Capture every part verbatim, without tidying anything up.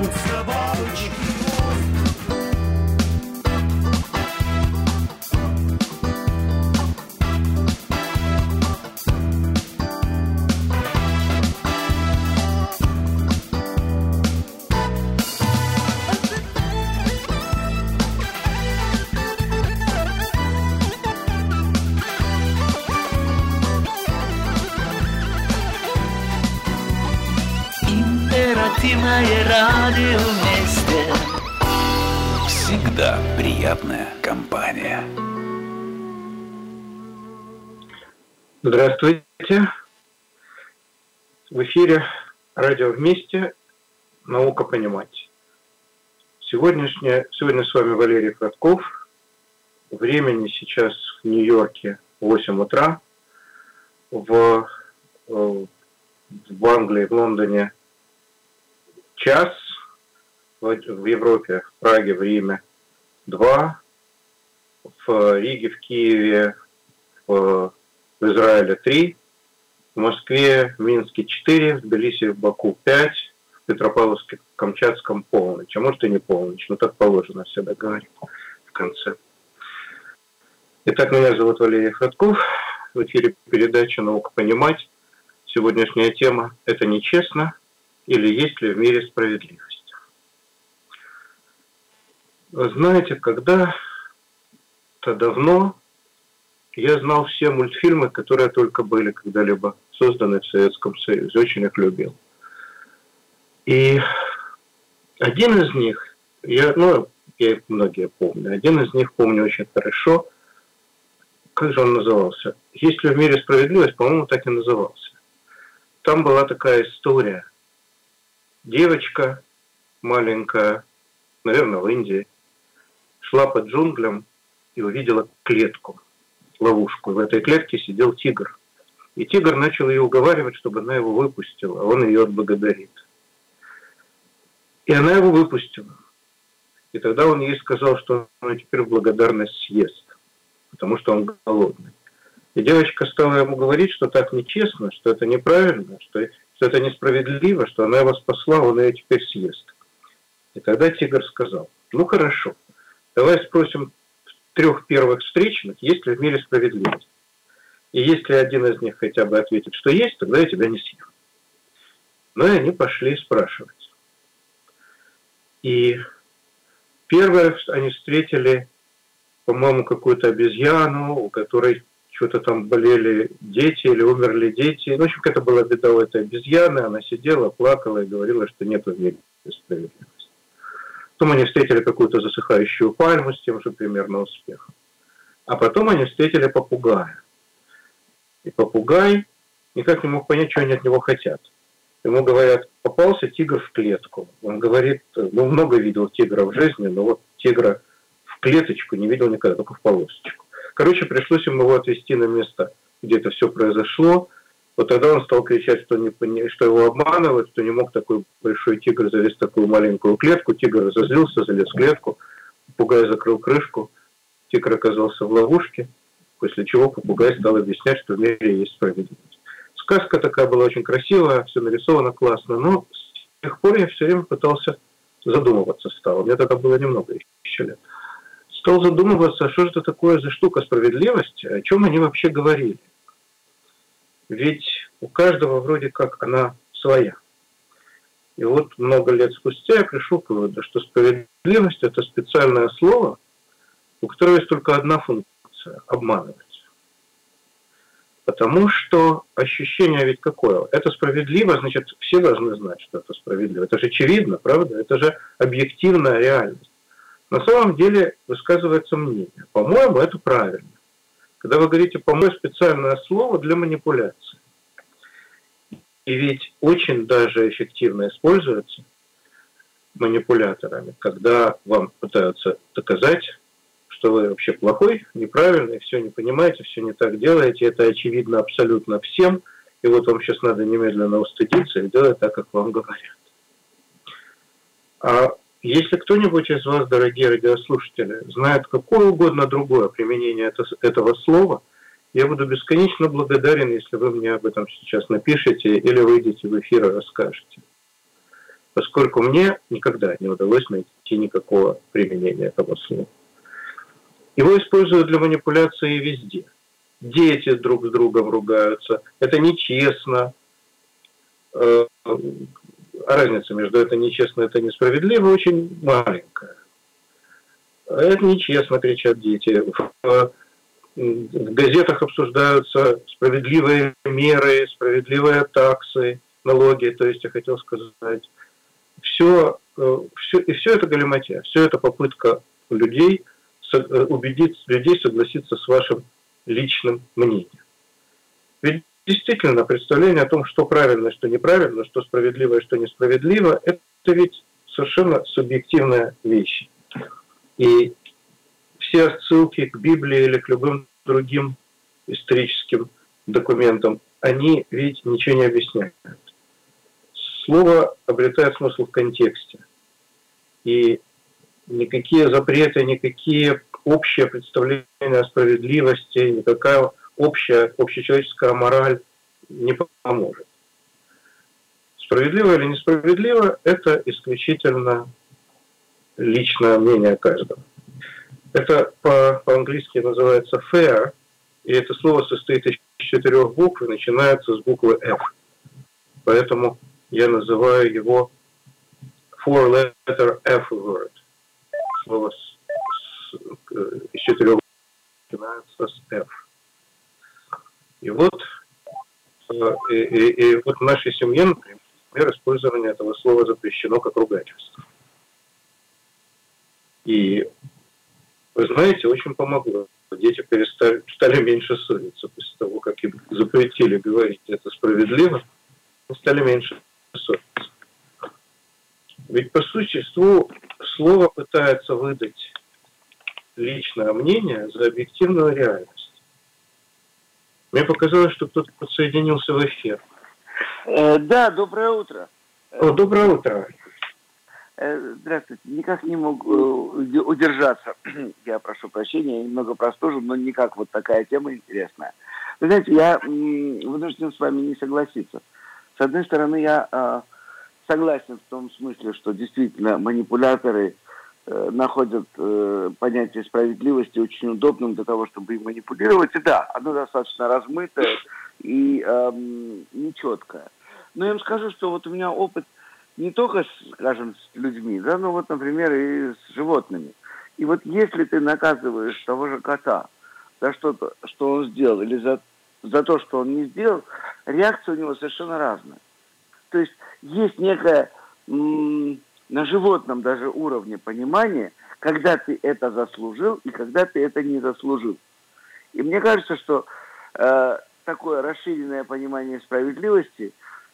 собачий радио вместе. Всегда приятная компания. Здравствуйте. В эфире радио вместе. Наука понимать. Сегодняшнее, сегодня с вами Валерий Фродков. Времени сейчас в Нью-Йорке восемь утра. В, в Англии, в Лондоне час, в Европе, в Праге, в Риме два, в Риге, в Киеве, в Израиле три, в Москве, в Минске четыре, в Тбилиси, в Баку пять, в Петропавловске, Камчатском полночь, а может и не полночь, но так положено всегда говорить в конце. Итак, меня зовут Валерий Фродков, в эфире передача «Наука понимать». Сегодняшняя тема – это нечестно. Или есть ли в мире справедливость? Вы знаете, когда-то давно я знал все мультфильмы, которые только были когда-либо созданы в Советском Союзе. Очень их любил. И один из них, я, ну, я их многие помню, один из них помню очень хорошо. Как же он назывался? «Есть ли в мире справедливость?» По-моему, так и назывался. Там была такая история. Девочка маленькая, наверное, в Индии, шла по джунглям и увидела клетку, ловушку. В этой клетке сидел тигр. И тигр начал ее уговаривать, чтобы она его выпустила, а он ее отблагодарит. И она его выпустила. И тогда он ей сказал, что он теперь в благодарность съест, потому что он голодный. И девочка стала ему говорить, что так нечестно, что это неправильно, что... что это несправедливо, что она его спасла, он ее теперь съест. И тогда тигр сказал: ну хорошо, давай спросим трех первых встречных, есть ли в мире справедливость. И если один из них хотя бы ответит, что есть, тогда я тебя не съем. Ну и они пошли спрашивать. И первое, они встретили, по-моему, какую-то обезьяну, у которой что-то там болели дети или умерли дети. Ну, в общем, это была беда у этой обезьяны. Она сидела, плакала и говорила, что нет в мире справедливости. Потом они встретили какую-то засыхающую пальму с тем же примерно успехом. А потом они встретили попугая. И попугай никак не мог понять, что они от него хотят. Ему говорят: попался тигр в клетку. Он говорит: ну, много видел тигра в жизни, но вот тигра в клеточку не видел никогда, только в полосочку. Короче, пришлось ему его отвезти на место, где это все произошло. Вот тогда он стал кричать, что, не, что его обманывают, что не мог такой большой тигр залезть в такую маленькую клетку. Тигр разозлился, залез в клетку, попугай закрыл крышку, тигр оказался в ловушке, после чего попугай стал объяснять, что в мире есть справедливость. Сказка такая была очень красивая, все нарисовано классно, но с тех пор я все время пытался задумываться стал. Мне тогда было немного еще лет. Стал задумываться, что же это такое за штука справедливость, о чем они вообще говорили. Ведь у каждого вроде как она своя. И вот много лет спустя я пришел к выводу, что справедливость – это специальное слово, у которого есть только одна функция – обманывать. Потому что ощущение ведь какое? Это справедливо, значит, все должны знать, что это справедливо. Это же очевидно, правда? Это же объективная реальность. На самом деле высказывается мнение. По-моему, это правильно. Когда вы говорите «по-моему», специальное слово для манипуляции. И ведь очень даже эффективно используется манипуляторами, когда вам пытаются доказать, что вы вообще плохой, неправильный, все не понимаете, все не так делаете, это очевидно абсолютно всем, и вот вам сейчас надо немедленно устыдиться и делать так, как вам говорят. А если кто-нибудь из вас, дорогие радиослушатели, знает какое угодно другое применение этого слова, я буду бесконечно благодарен, если вы мне об этом сейчас напишите или выйдете в эфир и расскажете. поскольку мне никогда не удалось найти никакого применения этого слова. Его используют для манипуляции везде. Дети друг с другом ругаются. Это нечестно. А разница между это нечестно и это несправедливо очень маленькая. Это нечестно, кричат дети. В газетах обсуждаются справедливые меры, справедливые таксы, налоги. То есть я хотел сказать, все, все, и все это галиматья. Все это попытка людей убедить людей согласиться с вашим личным мнением. Ведь действительно представление о том, что правильно, что неправильно, что справедливо и что несправедливо, это ведь совершенно субъективная вещь. И все отсылки к Библии или к любым другим историческим документам, они ведь ничего не объясняют. Слово обретает смысл в контексте. И никакие запреты, никакие общие представления о справедливости, никакая общая, общечеловеческая мораль не поможет. Справедливо или несправедливо – это исключительно личное мнение каждого. Это по- по-английски называется fair, и это слово состоит из четырех букв и начинается с буквы F. Поэтому я называю его four-letter F word. Слово с, с, из четырех букв начинается с F. И вот, и, и, и вот в нашей семье, например, использование этого слова запрещено как ругательство. И вы знаете, очень помогло. Дети перестали, стали меньше ссориться после того, как им запретили говорить это справедливо, стали меньше ссориться. Ведь по существу слово пытается выдать личное мнение за объективную реальность. Мне показалось, что кто-то подсоединился в эфир. Э, да, доброе утро. О, доброе утро. Здравствуйте. Никак не мог удержаться. Я прошу прощения, немного простужен, но никак вот такая тема интересная. Вы знаете, я вынужден с вами не согласиться. С одной стороны, я э, согласен в том смысле, что действительно манипуляторы э, находят э, понятие справедливости очень удобным для того, чтобы им манипулировать. И да, оно достаточно размытое и э, нечеткое. Но я вам скажу, что вот у меня опыт не только, скажем, с людьми, да, но вот, например, и с животными. И вот если ты наказываешь того же кота за что-то, что он сделал, или за, за то, что он не сделал, реакция у него совершенно разная. То есть есть некое м- на животном даже уровне понимание, когда ты это заслужил и когда ты это не заслужил. И мне кажется, что э, такое расширенное понимание справедливости,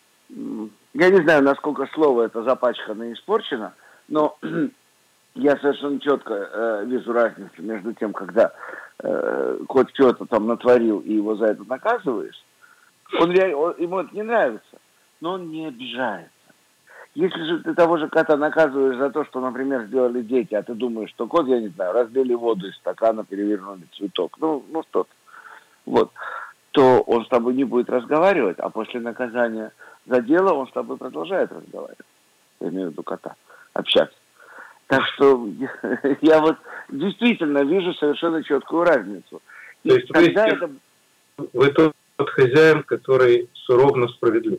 я не знаю, насколько слово это запачкано и испорчено, но я совершенно четко э, вижу разницу между тем, когда э, кот что-то там натворил и его за это наказываешь. Он, он, ему это не нравится, но он не обижается. Если же ты того же кота наказываешь за то, что, например, сделали дети, а ты думаешь, что кот, я не знаю, разлили воду из стакана, перевернули цветок, ну, ну что-то, вот, то он с тобой не будет разговаривать, а после наказания за дело он с тобой продолжает разговаривать. Я имею в виду кота. Общаться. Так что я, я вот действительно вижу совершенно четкую разницу. И То есть вы, это... вы тот, тот хозяин, который суров, но справедлив.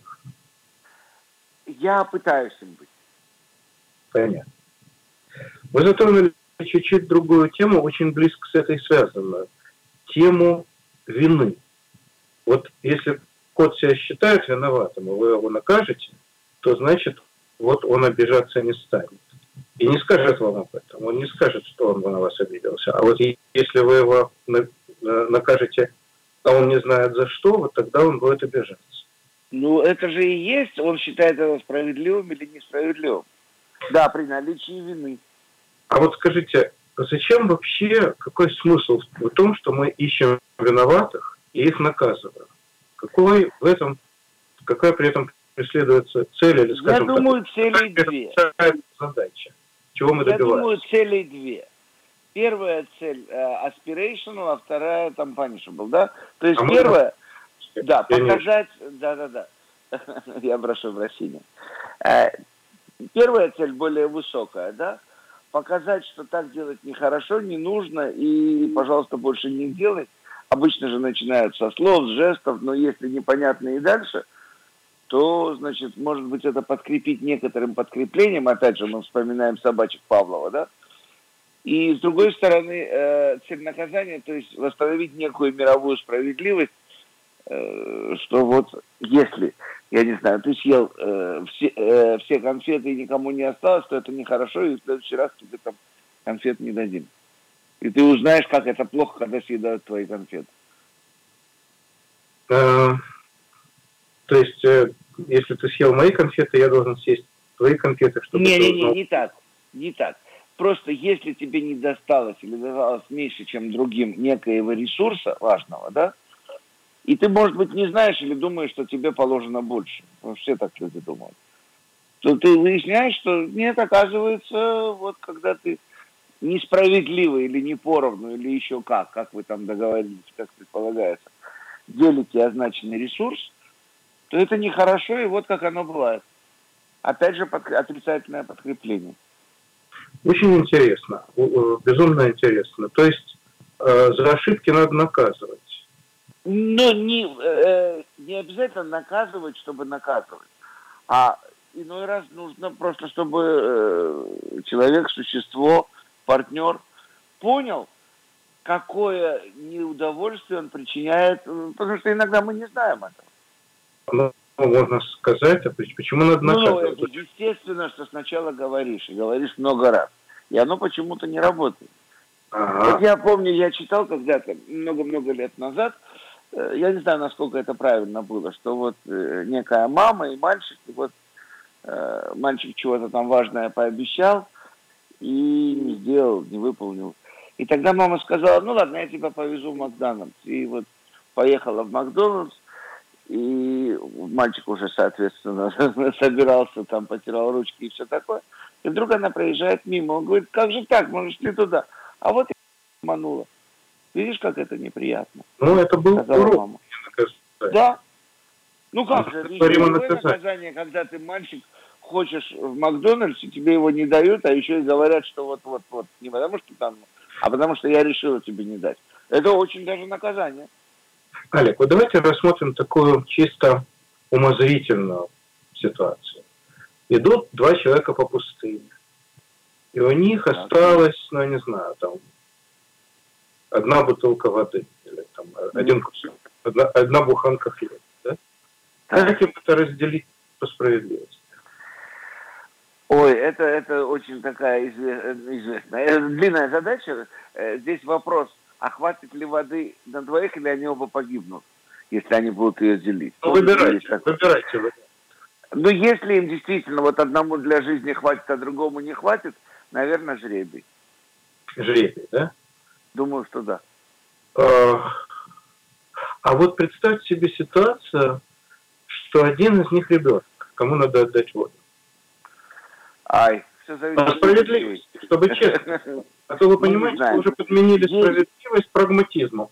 Я пытаюсь им быть. Понятно. Вы затронули чуть-чуть другую тему, очень близко с этой связанную. Тему вины. Вот если кот себя считает виноватым, и вы его накажете, то значит, вот он обижаться не станет. И не скажет вам об этом. Он не скажет, что он на вас обиделся. А вот если вы его накажете, а он не знает за что, вот тогда он будет обижаться. Ну, это же и есть, он считает это справедливым или несправедливым. Да, при наличии вины. А вот скажите, зачем вообще, какой смысл в том, что мы ищем виноватых и их наказываем? Какой в этом, какая при этом преследуется цель или, скажем, я думаю, цели две. Задача. Чего мы я добиваемся? думаю, цели две. Первая цель uh, aspirational, а вторая там punishable, да? То есть а первая, да, показать, да-да-да, я прошу прощения. первая цель более высокая, да? Показать, что так делать нехорошо, не нужно, и, пожалуйста, больше не делай. Обычно же начинают со слов, с жестов, но если непонятно и дальше, то, значит, может быть, это подкрепить некоторым подкреплением. Опять же, мы вспоминаем собачек Павлова, да? И, с другой стороны, э, цель наказания, то есть восстановить некую мировую справедливость, э, что вот если, я не знаю, ты съел э, все, э, все конфеты и никому не осталось, то это нехорошо, и в следующий раз тебе там конфет не дадим. И ты узнаешь, как это плохо, когда съедают твои конфеты. А, то есть, э, если ты съел мои конфеты, я должен съесть твои конфеты, чтобы... Не, не, не, не так, не так. Просто если тебе не досталось или досталось меньше, чем другим некоего ресурса важного, да, и ты, может быть, не знаешь или думаешь, что тебе положено больше, потому что все так люди думают, то ты выясняешь, что нет, оказывается, вот когда ты несправедливо или не поровну, или еще как, как вы там договорились, как предполагается, делите означенный ресурс, то это нехорошо, и вот как оно бывает. Опять же, под, отрицательное подкрепление. Очень интересно, безумно интересно. То есть э, за ошибки надо наказывать. Но не, э, не обязательно наказывать, чтобы наказывать. А иной раз нужно просто, чтобы э, человек, существо, партнер понял, какое неудовольствие он причиняет. Потому что иногда мы не знаем этого. Ну, можно сказать, а почему надо наказывать? Ну, это естественно, что сначала говоришь, и говоришь много раз. И оно почему-то не работает. Ага. Вот я помню, я читал когда-то, много-много лет назад, э, я не знаю, насколько это правильно было, что вот э, некая мама и мальчик, и вот э, мальчик чего-то там важное пообещал и не сделал, не выполнил. И тогда мама сказала, ну ладно, я тебя повезу в Макдональдс. И вот поехала в Макдональдс, и мальчик уже, соответственно, собирался, там, потирал ручки и все такое. И вдруг она проезжает мимо. Он говорит, как же так, мы шли туда. А вот я обманула. Видишь, как это неприятно? Ну, это был урок. Мама. Да. Ну как же, это еще наказание, когда ты мальчик, хочешь в Макдональдсе, тебе его не дают, а еще и говорят, что вот-вот-вот. Не потому что там, а потому что я решила тебе не дать. Это очень даже наказание. Олег, вот давайте рассмотрим такую чисто умозрительную ситуацию. Идут два человека по пустыне. И у них так. осталось, ну, я не знаю, там, одна бутылка воды. Или там, mm-hmm. один кусок, одна, одна буханка хлеба. Да? Как им это разделить по справедливости? Ой, это, это очень такая известная, длинная задача. Здесь вопрос, а хватит ли воды на двоих, или они оба погибнут, если они будут ее делить? Ну, выбирайте, выбирайте. Ну, если им действительно вот одному для жизни хватит, а другому не хватит, наверное, жребий. Жребий, да? Думаю, что да. А, а вот представьте себе ситуацию, что один из них ребенок, кому надо отдать воду. Ай, все зависит от справедливости, чтобы честно. А то вы понимаете, что уже подменили справедливость прагматизму.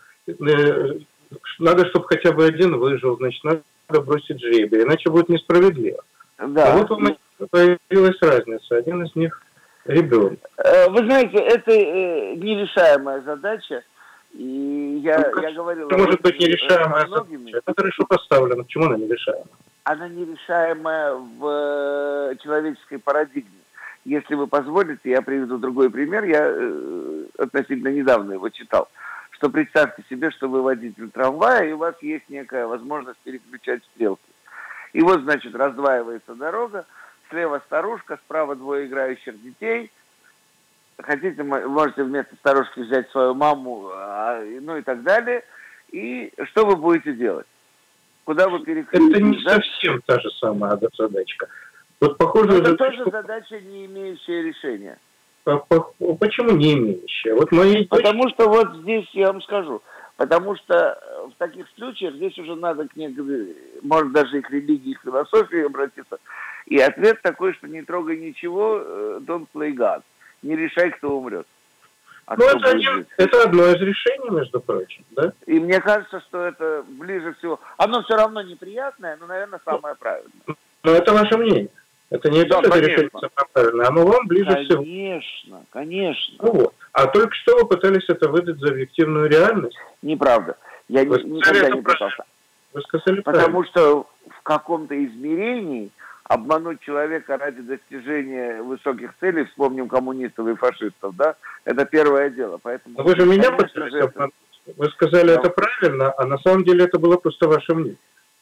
Надо, чтобы хотя бы один выжил, значит, надо бросить жребий, иначе будет несправедливо. Да. А вот у нас появилась разница. Один из них ребенок. Вы знаете, это нерешаемая задача. И я, ну, я говорил... Может быть, нерешаемая задача. Это хорошо поставлено. Почему она нерешаемая? Она нерешаемая в человеческой парадигме. Если вы позволите, я приведу другой пример. Я э, относительно недавно его читал. Что представьте себе, что вы водитель трамвая, и у вас есть некая возможность переключать стрелки. И вот, значит, раздваивается дорога, слева старушка, справа двое играющих детей. Хотите, можете вместо старушки взять свою маму, ну и так далее. И что вы будете делать? Куда вы переключите? Это не да? совсем та же самая задачка. Вот похоже, это же, тоже что... задача, не имеющая решения. Почему не имеющая? Вот моей Потому дочь... что вот здесь я вам скажу. Потому что в таких случаях здесь уже надо к некоторым, может даже и к религии, и к философии обратиться. И ответ такой, что не трогай ничего, don't play God. Не решай, кто умрет. А ну, это, один, это одно из решений, между прочим, да? И мне кажется, что это ближе всего. Оно все равно неприятное, но, наверное, самое правильное. Но это ваше мнение. Это не Да, то, что конечно. решение правильно, оно вам ближе всего. Конечно, конечно. Ну вот. А только что вы пытались это выдать за объективную реальность. Неправда. Я Вы ни- сказали никогда это не правильно. пытался. Вы сказали Потому правильно. что в каком-то измерении обмануть человека ради достижения высоких целей, вспомним коммунистов и фашистов, да, это первое дело. Поэтому, Но вы же меня конечно пытались же, это- обмануть. Вы сказали Да. это правильно, а на самом деле это было просто ваше мнение.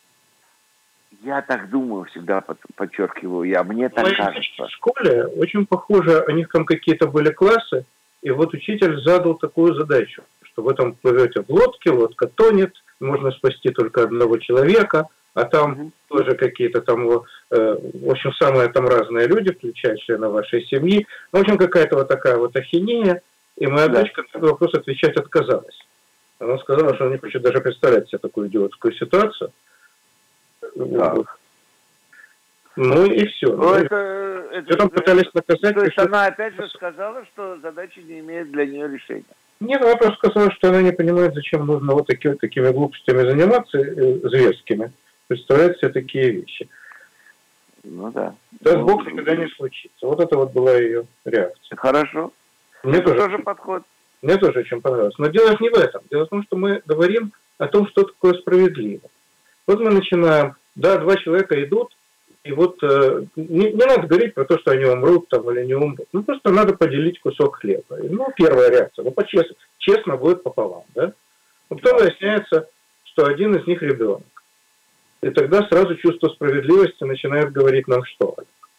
Я так думаю, всегда под- подчеркиваю я. Мне так Мои кажется. девочки в школе очень похоже, у них там какие-то были классы, и вот учитель задал такую задачу, что вы там плывете в лодке, лодка тонет, можно спасти только одного человека, а там Мгм. тоже какие-то там, э, в общем, самые там разные люди, включая члена вашей семьи. В общем, какая-то вот такая вот ахинея, и моя Да. дочка на этот вопрос отвечать отказалась. Она сказала, что она не хочет даже представлять себе такую идиотскую ситуацию. Так. Ну и все. Ну, это, это- Ее там пытались наказать. То есть что- она опять же сказала, что задача не имеет для нее решения. Нет, она просто сказала, что она не понимает, зачем нужно вот таки, вот такими глупостями заниматься, э, зверскими, представлять себе такие вещи. Ну да. Даст Ну, Бог, никогда не случится. Вот это вот была ее реакция. Хорошо. Мне Это тоже, тоже подход. мне тоже очень понравилось. Но дело не в этом. Дело в том, что мы говорим о том, что такое справедливо. Вот мы начинаем, да, два человека идут, и вот э, не, не надо говорить про то, что они умрут там или не умрут. Ну, просто надо поделить кусок хлеба. И, ну, первая реакция. Ну, по-честно, честно будет пополам, да? Но потом выясняется, что один из них ребенок. И тогда сразу чувство справедливости начинает говорить нам что?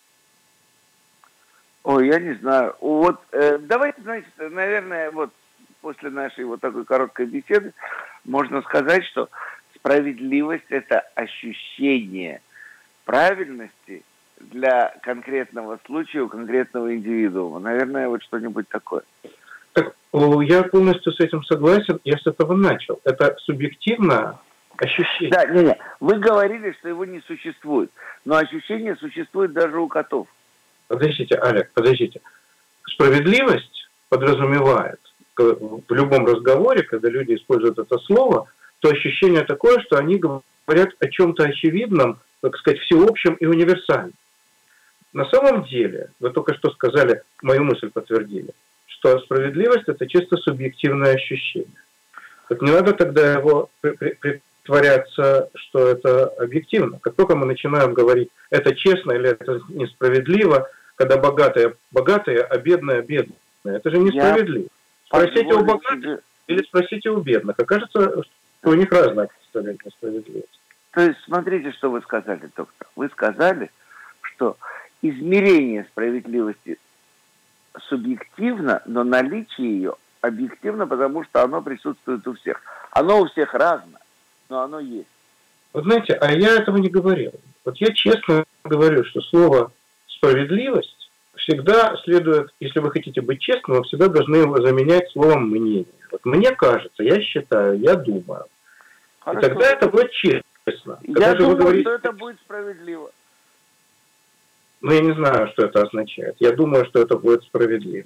Ой, я не знаю. Вот э, давайте, значит, наверное, вот после нашей вот такой короткой беседы можно сказать, что справедливость – это ощущение правильности для конкретного случая у конкретного индивидуума. Наверное, вот что-нибудь такое. Так, о, я полностью с этим согласен. Я с этого начал. Это субъективное ощущение. Да, не, не. Вы говорили, что его не существует, но ощущение существует даже у котов. Подождите, Олег, подождите. Справедливость подразумевает в любом разговоре, когда люди используют это слово, то ощущение такое, что они говорят о чем-то очевидном, так сказать, всеобщем и универсальном. На самом деле, вы только что сказали, мою мысль подтвердили, что справедливость – это чисто субъективное ощущение. Так не надо тогда его притворяться, что это объективно. Как только мы начинаем говорить, это честно или это несправедливо, когда богатые богатые, а бедные бедные, это же несправедливо. Спросите у богатых себе... или спросите у бедных. Окажется, что у них разное представление о справедливости. То есть, смотрите, что вы сказали, доктор. Вы сказали, что измерение справедливости субъективно, но наличие ее объективно, потому что оно присутствует у всех. Оно у всех разное, но оно есть. Вот знаете, а я этого не говорил. Вот я честно говорю, что слово «справедливость» всегда следует, если вы хотите быть честным, вы всегда должны его заменять словом «мнение». Вот мне кажется, я считаю, я думаю. Хорошо. И тогда это будет честно. Когда я же думаю, вы говорите, что это будет справедливо. Ну, я не знаю, что это означает. Я думаю, что это будет справедливо.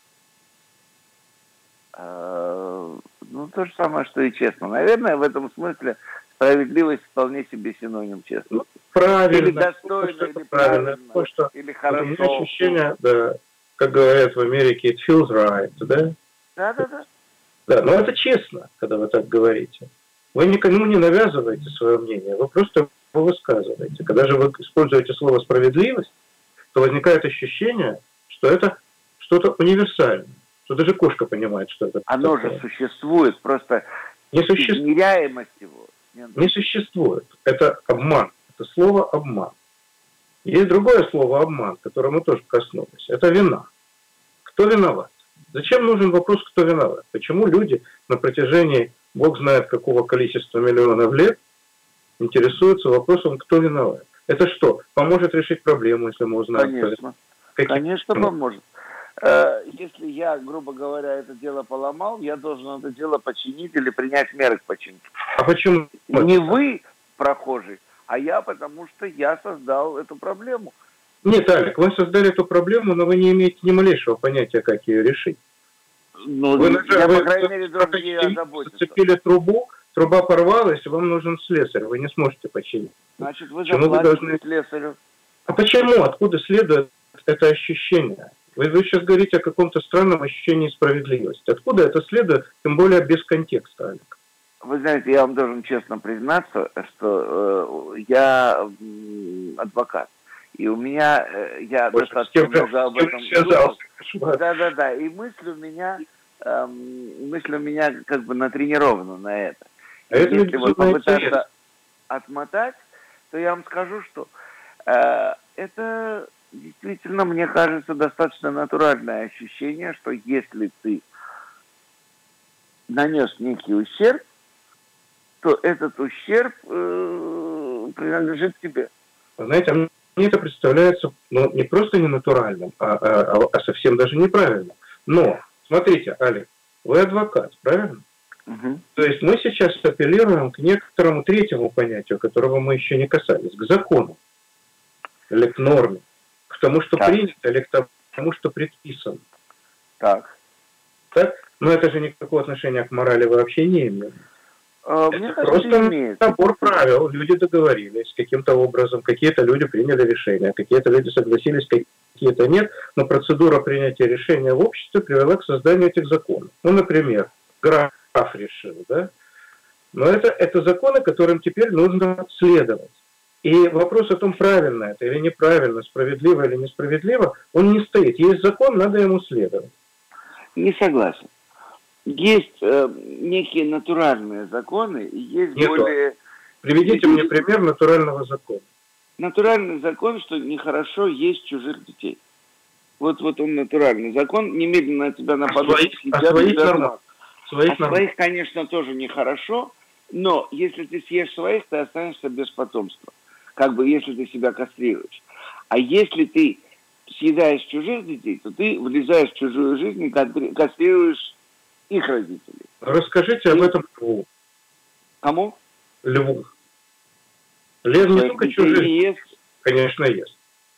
Ну, то же самое, что и честно. Наверное, в этом смысле справедливость вполне себе синоним честно. Ну, правильно. Или достойно, или правильно. правильно, Потому что или хорошо. У меня ощущение, да, как говорят в Америке, it feels right, да? Да-да-да. Да, но это честно, когда вы так говорите. Вы никому не навязываете свое мнение, вы просто его высказываете. Когда же вы используете слово «справедливость», то возникает ощущение, что это что-то универсальное, что даже кошка понимает, что это Оно такое. же существует, просто не существует. измеряемость его. Не существует. Это обман. Это слово «обман». Есть другое слово «обман», которое мы тоже коснулись. Это вина. Кто виноват? Зачем нужен вопрос, кто виноват? Почему люди на протяжении, Бог знает какого количества миллионов лет, интересуются вопросом, кто виноват? Это что, поможет решить проблему, если мы узнаем? Конечно. Какие... Конечно, поможет. Если я, грубо говоря, это дело поломал, я должен это дело починить или принять меры к починке. А почему? Не вы, прохожий, а я, потому что я создал эту проблему. Нет, Алик, вы создали эту проблему, но вы не имеете ни малейшего понятия, как ее решить. Ну, вы, я, вы, по крайней вы, мере, должен ей озаботиться. Зацепили трубу, труба порвалась, вам нужен слесарь, вы не сможете починить. Значит, вы Почему заплатите вы должны... слесарю. А почему? Откуда следует это ощущение? Вы, вы сейчас говорите о каком-то странном ощущении справедливости. Откуда это следует, тем более без контекста, Олег? Вы знаете, я вам должен честно признаться, что э, я э, адвокат. И у меня, э, я Больше достаточно кем, много об этом думал. Да-да-да, и мысль у меня, э, мысль у меня как бы натренирована на это. А это если вот попытаться интерес. отмотать, то я вам скажу, что э, это действительно, мне кажется, достаточно натуральное ощущение, что если ты нанес некий ущерб, то этот ущерб э, принадлежит тебе. Знаете, мне это представляется ну, не просто ненатуральным, а, а, а совсем даже неправильным. Но, смотрите, Олег, вы адвокат, правильно? Угу. То есть мы сейчас апеллируем к некоторому третьему понятию, которого мы еще не касались, к закону или к норме, к тому, что так. принято, или к тому, что предписано. Так. Так? Но это же никакого отношения к морали вообще не имеет. А, это мне просто кажется, имеет. набор правил. Люди договорились каким-то образом, какие-то люди приняли решение, какие-то люди согласились, какие-то нет, но процедура принятия решения в обществе привела к созданию этих законов. Ну, например, граф решил, да? Но это, это законы, которым теперь нужно следовать. И вопрос о том, правильно это или неправильно, справедливо или несправедливо, он не стоит. Есть закон, надо ему следовать. Не согласен. Есть э, некие натуральные законы, и есть Нет, более... Приведите мне пример натурального закона. Натуральный закон, что нехорошо есть чужих детей. Вот, вот он натуральный закон, немедленно на тебя нападут. А своих нормально. Своих, а своих, конечно, тоже нехорошо, но если ты съешь своих, ты останешься без потомства. Как бы если ты себя кастрируешь. А если ты съедаешь чужих детей, то ты влезаешь в чужую жизнь и кастрируешь их родителей. Расскажите и... об этом Льву. Кому? Льву. Лев не только чужих, не ест. Конечно, ест.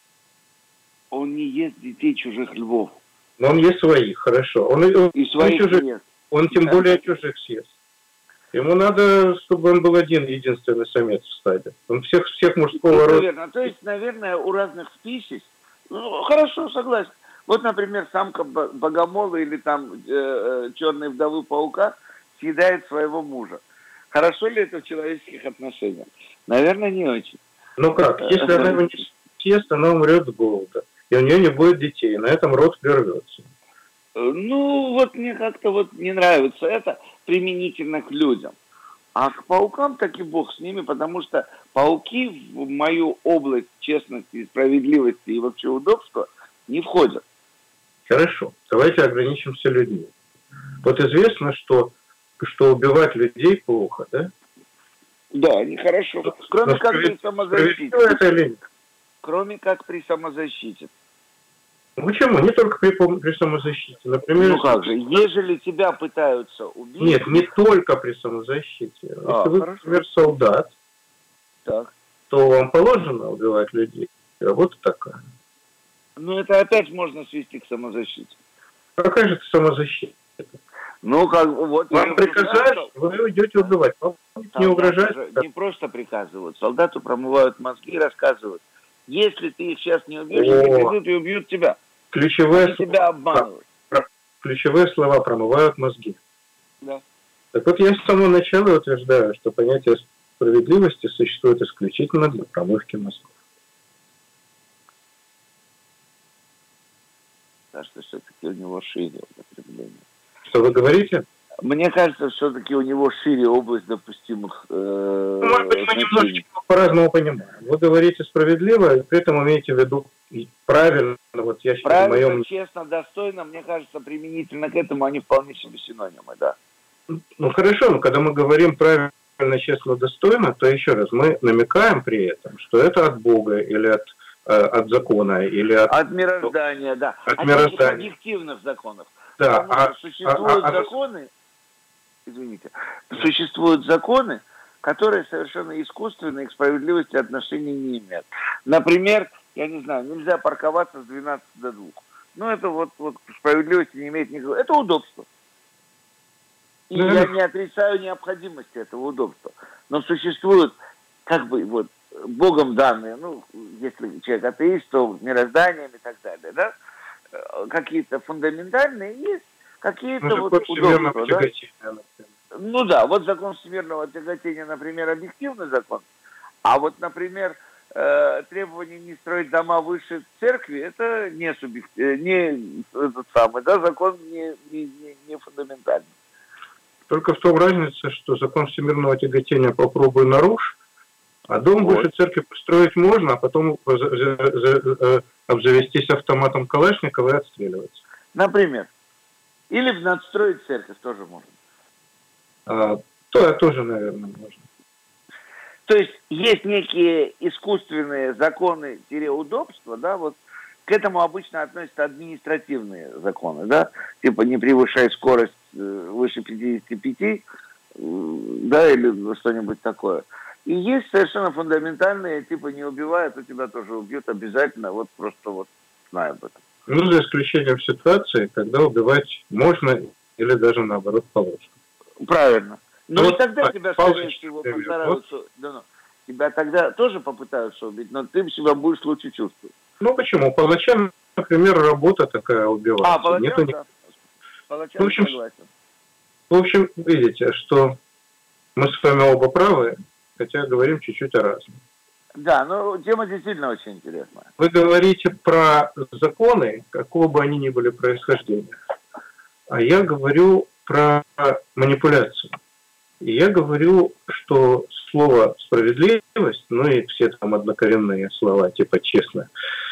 Он не ест детей чужих львов. Но он ест своих, хорошо. Он, он, и своих он, чужих, ест. Он тем да. более чужих съест. Ему надо, чтобы он был один единственный самец в стаде. Он всех, всех мужского рода. Наверное. То есть, наверное, у разных спесей. Ну, хорошо, согласен. Вот, например, самка богомола или там э, черной вдовы паука съедает своего мужа. Хорошо ли это в человеческих отношениях? Наверное, не очень. Ну как, если она его не съест, она умрет с голода. И у нее не будет детей. На этом род прервется. Ну, вот мне как-то вот не нравится это применительно к людям. А к паукам таки бог с ними, потому что пауки в мою область честности, справедливости и вообще удобства не входят. Хорошо, давайте ограничимся людьми. Вот известно, что, что убивать людей плохо, да? Да, нехорошо. Но, Кроме но как при самозащите. Это или нет? Кроме как при самозащите. Почему? Не только при, при самозащите. Например, ну как же, ежели тебя пытаются убить... Нет, не только при самозащите. А, Если вы, хорошо. например, солдат, так. то вам положено убивать людей. Работа такая. Ну, это опять можно свести к самозащите. Какая же это самозащита? Ну, как вот... Вам приказали, вы идете убивать. Вам не угрожает. Не просто приказывают. Солдату промывают мозги и рассказывают. Если ты их сейчас не убьешь, они придут и убьют тебя. Ключевые они слова, тебя обманывают. Ключевые слова промывают мозги. Да. Так вот, я с самого начала утверждаю, что понятие справедливости существует исключительно для промывки мозгов. Кажется, все-таки у него шире употребление. Что вы говорите? Мне кажется, все-таки у него шире область допустимых э, Может быть, мы немножечко по-разному понимаем. Вы говорите справедливо, и при этом имеете в виду правильно, вот я считаю, правильно, моем... честно, достойно, мне кажется, применительно к этому они вполне себе синонимы, да. Ну хорошо, но когда мы говорим правильно, честно, достойно, то еще раз, мы намекаем при этом, что это от Бога или от, э, от закона, или от... От мироздания, да. От, от мироздания. объективных законов. Да, Потому а, что существуют а, а, законы, извините, существуют законы, которые совершенно искусственные, к справедливости отношения не имеют. Например, я не знаю, нельзя парковаться с двенадцати до двух. Ну, это вот, вот справедливости не имеет никакого. Это удобство. И ну, я не отрицаю необходимости этого удобства. Но существуют, как бы, вот, Богом данные, ну, если человек атеист, то мирозданием и так далее, да, какие-то фундаментальные, есть какие-то ну, вот удобства, да? Ну да, вот закон всемирного тяготения, например, объективный закон, а вот, например, э, требование не строить дома выше церкви, это не субъективный, не этот самый, да, закон не, не, не, не фундаментальный. Только в том разница, что закон всемирного тяготения попробуй нарушь, а дом вот. Выше церкви построить можно, а потом обзавестись автоматом Калашникова и отстреливаться. Например. Или надстроить церковь тоже можно. А, то тоже, наверное, можно. То есть есть некие искусственные законы-удобства, да, вот к этому обычно относятся административные законы, да, типа не превышай скорость выше пятидесяти пяти, да, или что-нибудь такое. И есть совершенно фундаментальные, типа не убивают, у тебя тоже убьют обязательно, вот просто вот знаю об этом. Ну, за исключением ситуации, когда убивать можно или даже наоборот положено. Правильно. Но вот, и тогда а, тебя, скорее всего, постараются, вот. да, ну, тебя тогда тоже попытаются убить, но ты себя будешь лучше чувствовать. Ну почему? Палачам, например, работа такая убивать. А, палачам, да. Палачам, в общем, согласен. В общем, видите, что мы с вами оба правы, хотя говорим чуть-чуть о разном. Да, но тема действительно очень интересная. Вы говорите про законы, какого бы они ни были происхождения. А я говорю про манипуляцию. И я говорю, что слово «справедливость», ну и все там однокоренные слова, типа «честно»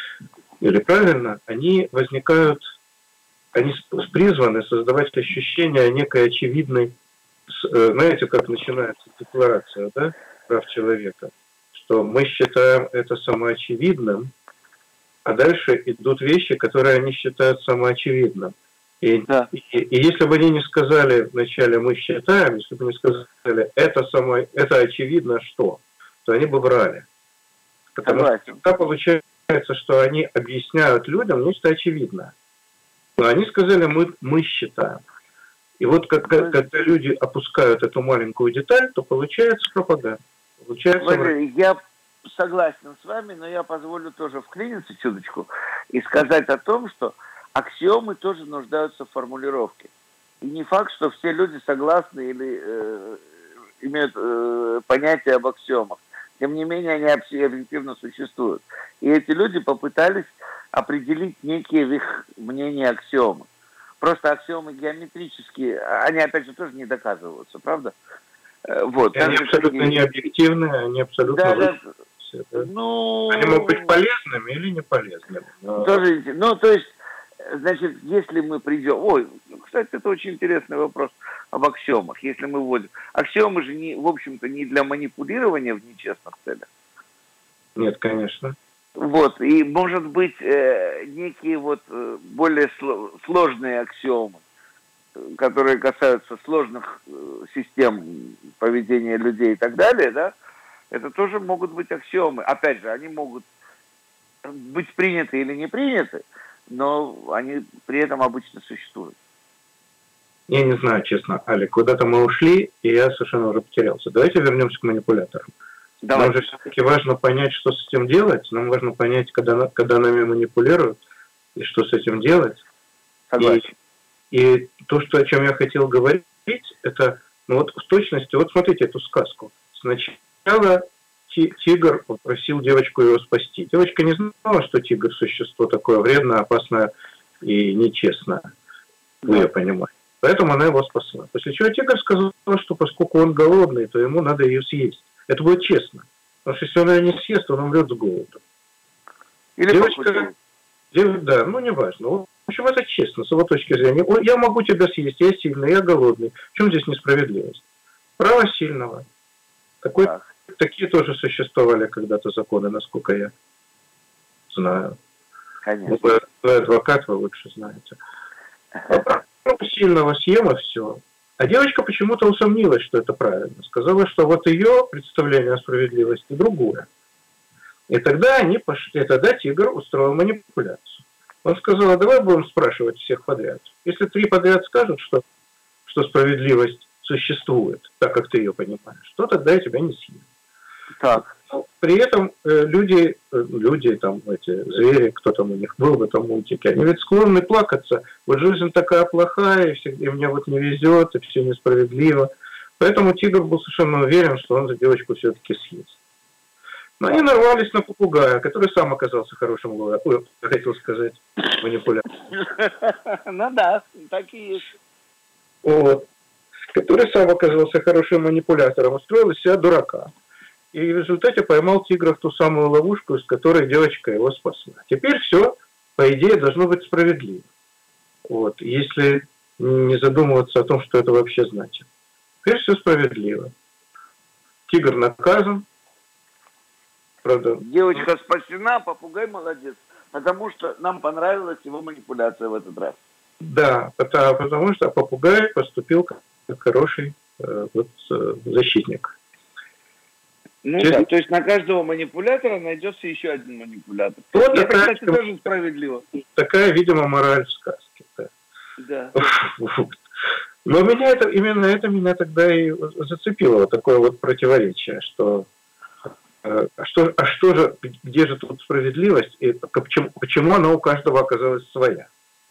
или «правильно», они возникают, они призваны создавать ощущение некой очевидной, знаете, как начинается декларация, да, прав человека, что мы считаем это самоочевидным, а дальше идут вещи, которые они считают самоочевидным. И, да. и, и если бы они не сказали вначале «мы считаем», если бы они сказали «это, само, это очевидно что», то они бы брали. Потому что тогда получается, что они объясняют людям нечто очевидное. Но они сказали «мы, мы считаем». И вот как, когда люди опускают эту маленькую деталь, то получается пропаганда. Получается... Валерий, я согласен с вами, но я позволю тоже вклиниться чуточку и сказать о том, что аксиомы тоже нуждаются в формулировке. И не факт, что все люди согласны или э, имеют э, понятие об аксиомах. Тем не менее, они объективно существуют. И эти люди попытались определить некие в их мнении аксиомы. Просто аксиомы геометрические, они, опять же, тоже не доказываются, правда? Вот. Они абсолютно не объективные, они абсолютно... Да, да. Да? Ну... Они могут быть полезными или не полезными. Но... Тоже, ну, то есть, значит, если мы придем... Ой, кстати, это очень интересный вопрос об аксиомах. Если мы вводим... Аксиомы же, не, в общем-то, не для манипулирования в нечестных целях. Нет, конечно. Вот, и, может быть, э, некие вот э, более сло- сложные аксиомы, которые касаются сложных э, систем поведения людей и так далее, да, это тоже могут быть аксиомы. Опять же, они могут быть приняты или не приняты, но они при этом обычно существуют. Я не знаю, честно, Алик, куда-то мы ушли, и я совершенно уже потерялся. Давайте вернемся к манипуляторам. Давай. Нам же все-таки важно понять, что с этим делать. Нам важно понять, когда, когда нами манипулируют, и что с этим делать. Согласен. И, и то, что, о чем я хотел говорить, это ну вот в точности, вот смотрите эту сказку. Сначала ти, тигр попросил девочку его спасти. Девочка не знала, что тигр существо такое вредное, опасное и нечестное. Да. Я понимаю. Поэтому она его спасла. После чего тигр сказал, что поскольку он голодный, то ему надо ее съесть. Это будет честно. Потому что если он ее не съест, он умрет с голоду. Или девочка, дев, да, ну не важно. В общем, это честно, с его точки зрения. Я могу тебя съесть, я сильный, я голодный. В чем здесь несправедливость? Право сильного. Такой, такие тоже существовали когда-то законы, насколько я знаю. Конечно. Вы, вы адвокат, вы лучше знаете. Право сильного съем и все. А девочка почему-то усомнилась, что это правильно. Сказала, что вот ее представление о справедливости другое. И тогда они пошли, и тогда тигр устроил манипуляцию. Он сказал, давай будем спрашивать всех подряд. Если три подряд скажут, что, что справедливость существует, так как ты ее понимаешь, то тогда я тебя не съем. Так. Но при этом э, люди, э, люди, там, эти звери, кто там у них был в этом мультике, они ведь склонны плакаться. Вот жизнь такая плохая, и, все, и мне вот не везет, и все несправедливо. Поэтому тигр был совершенно уверен, что он за девочку все-таки съест. Но они нарвались на попугая, который сам оказался хорошим ловцом. Ой, хотел сказать, манипулятором. Ну да, так и есть. Вот. Который сам оказался хорошим манипулятором, устроил из себя дурака. И в результате поймал тигра в ту самую ловушку, из которой девочка его спасла. Теперь все, по идее, должно быть справедливо. Вот. Если не задумываться о том, что это вообще значит. Теперь все справедливо. Тигр наказан. Правда. Девочка спасена, попугай молодец. Потому что нам понравилась его манипуляция в этот раз. Да, потому, потому что попугай поступил как хороший э, вот, э, защитник. Ну Честно? да, то есть на каждого манипулятора найдется еще один манипулятор. Вот это, такая, кстати, тоже справедливо. Такая, видимо, мораль в сказке. Да. Да. Но меня это, именно это меня тогда и зацепило, вот такое вот противоречие, что э, а что, а что же, где же тут справедливость, и почему, почему она у каждого оказалась своя?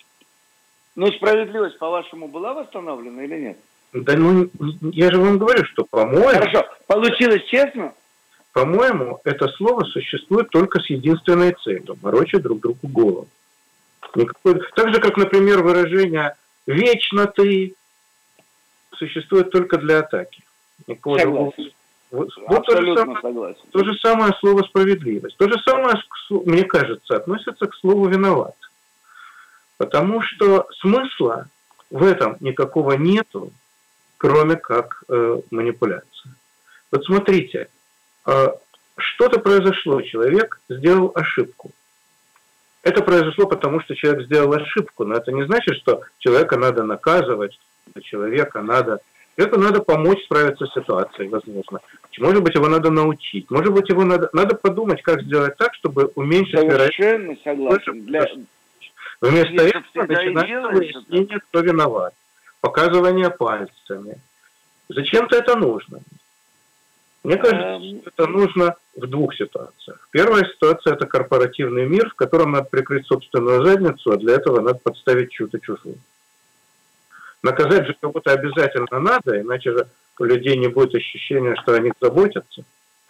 Ну, справедливость, по-вашему, была восстановлена или нет? Да ну, я же вам говорю, что, по-моему... Хорошо, получилось честно? По-моему, это слово существует только с единственной целью – морочить друг другу голову. Никакой... Так же, как, например, выражение «вечно ты» существует только для атаки. Никакого согласен. Другого... Вот, Абсолютно вот то, же самое, согласен. то же самое слово «справедливость». То же самое, мне кажется, относится к слову «виноват». Потому что смысла в этом никакого нету, кроме как э, манипуляции. Вот смотрите, э, что-то произошло, человек сделал ошибку. Это произошло потому, что человек сделал ошибку, но это не значит, что человека надо наказывать, что человека надо, человеку надо помочь справиться с ситуацией, возможно. Может быть, его надо научить, может быть, его надо, надо подумать, как сделать так, чтобы уменьшить вероятность. Совершенно согласен. Для... Вместо Если этого начинается выяснение, кто виноват. Показывание пальцами. Зачем-то это нужно? Мне кажется, что это нужно в двух ситуациях. Первая ситуация – это корпоративный мир, в котором надо прикрыть собственную задницу, а для этого надо подставить чью-то чужую. Наказать же кого-то обязательно надо, иначе же у людей не будет ощущения, что о них заботятся.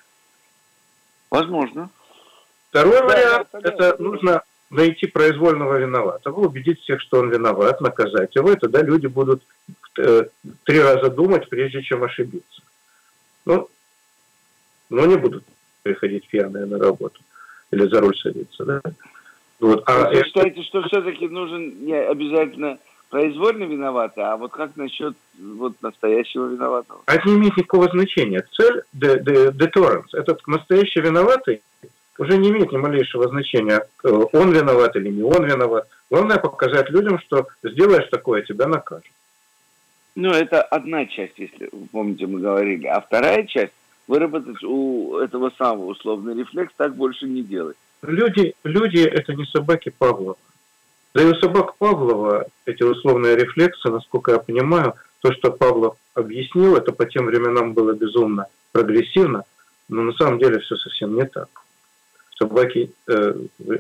Возможно. Второй да, вариант да, – это да. нужно найти произвольного виноватого, убедить всех, что он виноват, наказать его, и тогда люди будут э, три раза думать, прежде чем ошибиться. Ну, но не будут приходить пьяные на работу или за руль садиться. Да? Вот. А Вы это... считаете, что все-таки нужен не обязательно произвольно виноватый, а вот как насчет вот настоящего виноватого? Это не имеет никакого значения. Цель deterrence. Этот настоящий виноватый уже не имеет ни малейшего значения, он виноват или не он виноват. Главное показать людям, что сделаешь такое, тебя накажут. Ну, это одна часть, если вы помните, мы говорили. А вторая часть – выработать у этого самого условный рефлекс, так больше не делать. Люди, люди – это не собаки Павлова. Да и у собак Павлова эти условные рефлексы, насколько я понимаю, то, что Павлов объяснил, это по тем временам было безумно прогрессивно, но на самом деле все совсем не так. Собаки, э,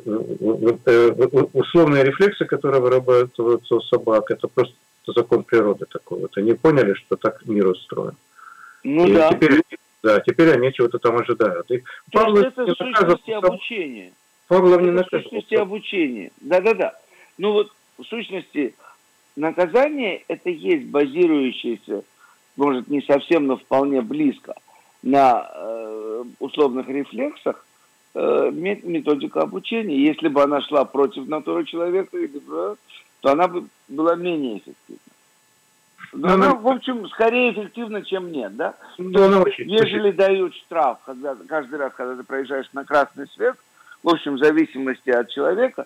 э, условные рефлексы, которые вырабатываются у собак, это просто закон природы такой. Вот они поняли, что так мир устроен. Ну и да. Теперь, да, теперь они чего-то там ожидают. И Павлов это в сущности обучение. Павлов не это в сущности обучение. Да-да-да. Ну вот в сущности наказание это есть базирующееся, может не совсем, но вполне близко на э, условных рефлексах э, методика обучения. Если бы она шла против натуры человека, то она бы была менее эффективна. Но она, в общем, скорее эффективна, чем нет, да? Да, она очень, Ежели очень... дают штраф, когда, каждый раз, когда ты проезжаешь на красный свет, в общем, в зависимости от человека,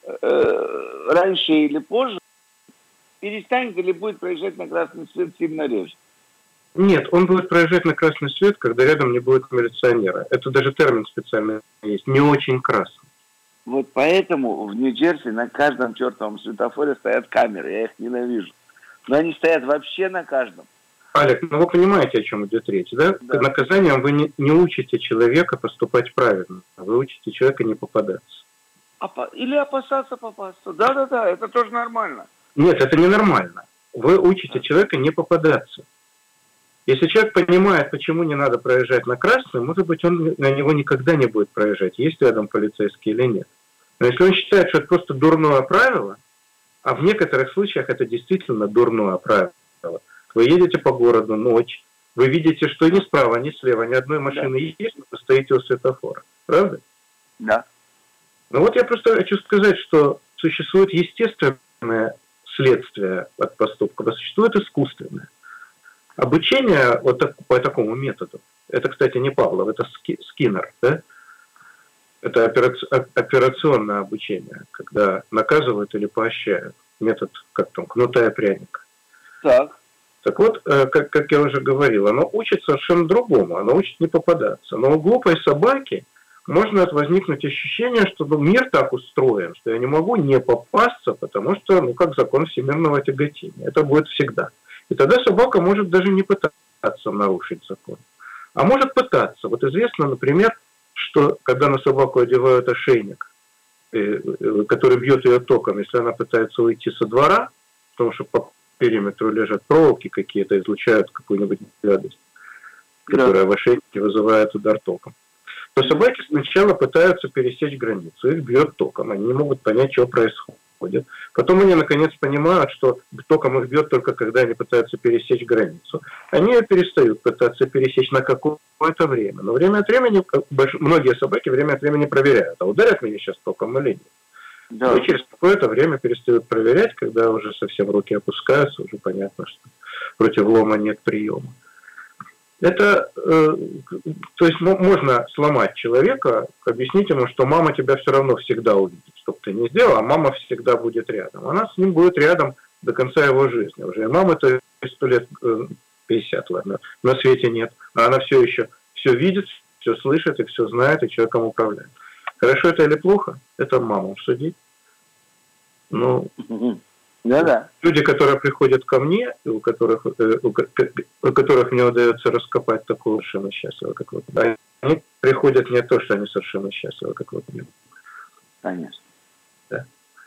э, раньше или позже перестанет или будет проезжать на красный свет сильно реже. Нет, он будет проезжать на красный свет, когда рядом не будет милиционера. Это даже термин специальный есть. Не очень красный. Вот поэтому в Нью-Джерси на каждом чертовом светофоре стоят камеры. Я их ненавижу. Но они стоят вообще на каждом. Олег, ну вы понимаете, о чем идет речь, да? Да. Наказанием вы не, не учите человека поступать правильно, вы учите человека не попадаться. Опа- Или опасаться попасться. Да-да-да, это тоже нормально. Нет, это ненормально. Вы учите человека не попадаться. Если человек понимает, почему не надо проезжать на красный, может быть, он на него никогда не будет проезжать, есть рядом полицейский или нет. Но если он считает, что это просто дурное правило, а в некоторых случаях это действительно дурное правило. Вы едете по городу ночь, вы видите, что ни справа, ни слева, ни одной машины да. есть, но вы стоите у светофора. Правда? Да. Ну вот я просто хочу сказать, что существует естественное следствие от поступка, а существует искусственное. Обучение вот так, по такому методу, это, кстати, не Павлов, это Скиннер, да? Это операци... операционное обучение, когда наказывают или поощряют. Метод, как там, кнута и пряника. Так. Так вот, как, как я уже говорил, оно учит совершенно другому, оно учит не попадаться. Но у глупой собаки может возникнуть ощущение, что ну, мир так устроен, что я не могу не попасться, потому что, ну, как закон всемирного тяготения. Это будет всегда. И тогда собака может даже не пытаться нарушить закон. А может пытаться. Вот известно, например, что когда на собаку одевают ошейник, который бьет ее током, если она пытается уйти со двора, потому что по периметру лежат проволоки какие-то, излучают какую-нибудь гадость, которая в ошейнике вызывает удар током, то собаки сначала пытаются пересечь границу, их бьет током, они не могут понять, что происходит. Потом они наконец понимают, что током их бьет только когда они пытаются пересечь границу. Они перестают пытаться пересечь на какое-то время. Но время от времени, многие собаки время от времени проверяют, а ударят меня сейчас током или нет. Да. И через какое-то время перестают проверять, когда уже совсем руки опускаются, уже понятно, что против лома нет приема. Это, э, то есть можно сломать человека, объяснить ему, что мама тебя все равно всегда увидит, что бы ты ни сделал, а мама всегда будет рядом. Она с ним будет рядом до конца его жизни. Уже мамы-то сто лет, пятьдесят, ладно, на свете нет. А она все еще все видит, все слышит и все знает, и человеком управляет. Хорошо это или плохо, это маму судить. Но да-да. Люди, которые приходят ко мне, у которых, у которых мне удается раскопать такого совершенно счастливого, как вы, они приходят не то, что они совершенно счастливы, как вы понимаете. Конечно. Да.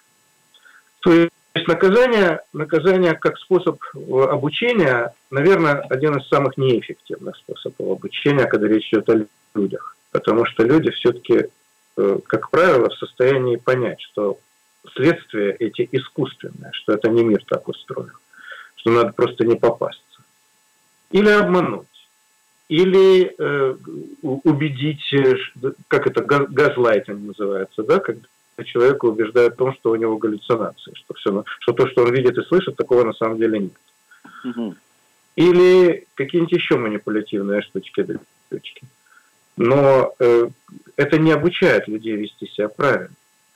То есть наказание, наказание как способ обучения, наверное, один из самых неэффективных способов обучения, когда речь идет о людях. Потому что люди все-таки, как правило, в состоянии понять, что следствия эти искусственные, что это не мир так устроен, что надо просто не попасться. Или обмануть, или э, убедить, как это, газлайтинг называется, да, когда человека убеждают в том, что у него галлюцинации, что, все, что то, что он видит и слышит, такого на самом деле нет. Угу. Или какие-нибудь еще манипулятивные штучки, штучки. Но э, это не обучает людей вести себя правильно.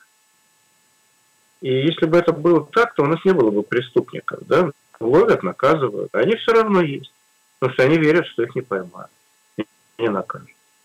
И если бы это было так, то у нас не было бы преступников, да? Ловят, наказывают. А они все равно есть. Потому что они верят, что их не поймают. И не накажут.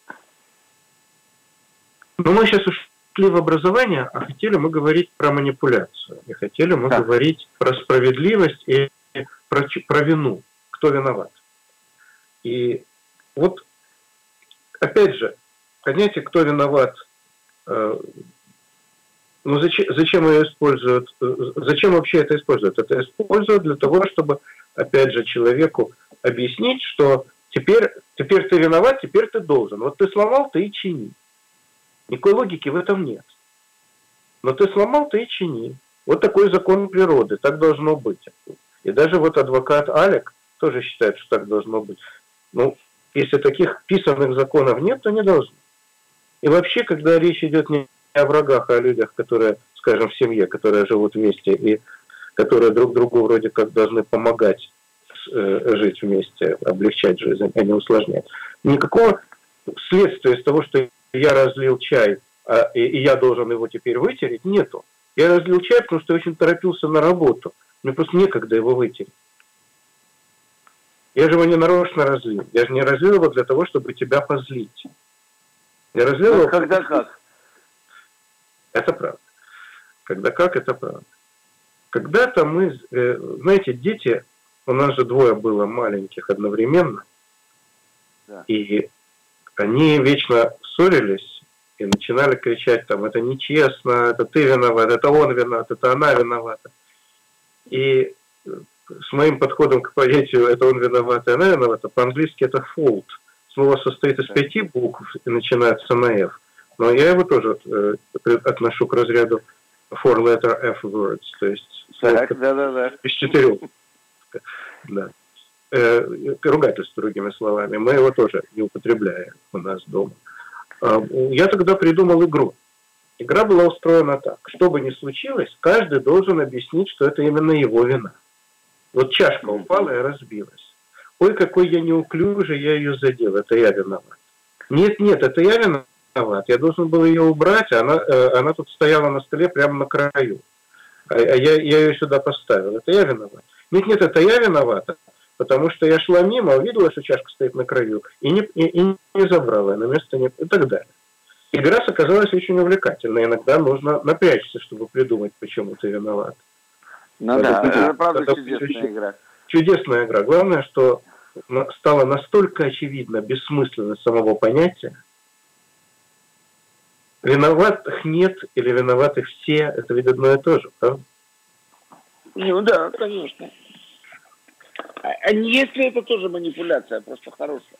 Но мы сейчас ушли в образование, а хотели мы говорить про манипуляцию. И хотели мы да. говорить про справедливость и про, про вину. Кто виноват. И вот, опять же, понятие, кто виноват, э, ну зачем, зачем ее используют? Зачем вообще это используют? Это используют для того, чтобы, опять же, человеку объяснить, что теперь, теперь ты виноват, теперь ты должен. Вот ты сломал, ты и чини. Никакой логики в этом нет. Но ты сломал, ты и чини. Вот такой закон природы, так должно быть. И даже вот адвокат Алек тоже считает, что так должно быть. Ну, если таких писанных законов нет, то не должно. И вообще, когда речь идет не о врагах, а о людях, которые, скажем, в семье, которые живут вместе и которые друг другу вроде как должны помогать э, жить вместе, облегчать жизнь, а не усложнять. Никакого следствия из того, что я разлил чай, а, и, и я должен его теперь вытереть, нету. Я разлил чай, потому что я очень торопился на работу. Мне просто некогда его вытереть. Я же его не нарочно разлил. Я же не разлил его для того, чтобы тебя позлить. Я разлил а его... Когда как? Это правда. Когда как, это правда. Когда-то мы, знаете, дети, у нас же двое было маленьких одновременно, Да. и они вечно ссорились и начинали кричать там: это нечестно, это ты виноват, это он виноват, это она виновата. И с моим подходом к понятию «это он виноват» и «она виновата» по-английски это fault. Слово состоит из пяти букв и начинается на F. Но я его тоже э, отношу к разряду four-letter F words, то есть Так, да-да-да. из четырех. Да. Э, ругательство, другими словами. Мы его тоже не употребляем у нас дома. Э, я тогда придумал игру. Игра была устроена так. Что бы ни случилось, каждый должен объяснить, что это именно его вина. Вот чашка упала и разбилась. Ой, какой я неуклюжий, я ее задел, это я виноват. Нет, нет, это я виноват. Я должен был ее убрать, а она, э, она тут стояла на столе прямо на краю. А, а я, я ее сюда поставил, это я виноват. Нет, нет, это я виновата, потому что я шла мимо, увидела, что чашка стоит на краю, и не, и, и не забрала ее на место, не, и так далее. Игра оказалась очень увлекательной. Иногда нужно напрячься, чтобы придумать, почему ты виноват. Ну это, да, это, это правда это чудесная чудес, игра. Чудесная игра. Главное, что стало настолько очевидно бессмысленность самого понятия. Виноватых нет или виноваты все, это ведь одно и то же, правда? Ну да, конечно. А, а если это тоже манипуляция, просто хорошая?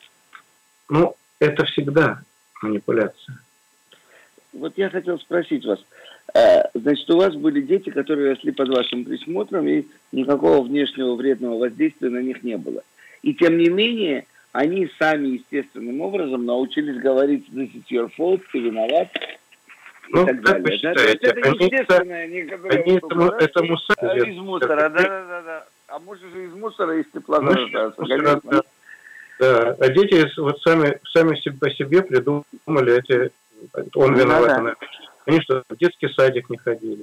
Ну, это всегда манипуляция. Вот я хотел спросить вас. Э, значит, у вас были дети, которые росли под вашим присмотром, и никакого внешнего вредного воздействия на них не было. И тем не менее, они сами естественным образом научились говорить «this is your fault», «ты виноват», и ну, так как далее. вы Да? То есть считаете, это они, естественное, некоторое они штука, этому, да? этому А, сами... из мусора, да-да-да. А может же из мусора, из тепла Ну, зарождаться, мусора, конечно. да. Да, а дети вот сами, сами по себе придумали эти... Он Ну, виноват, да, да. она... Они что, в детский садик не ходили?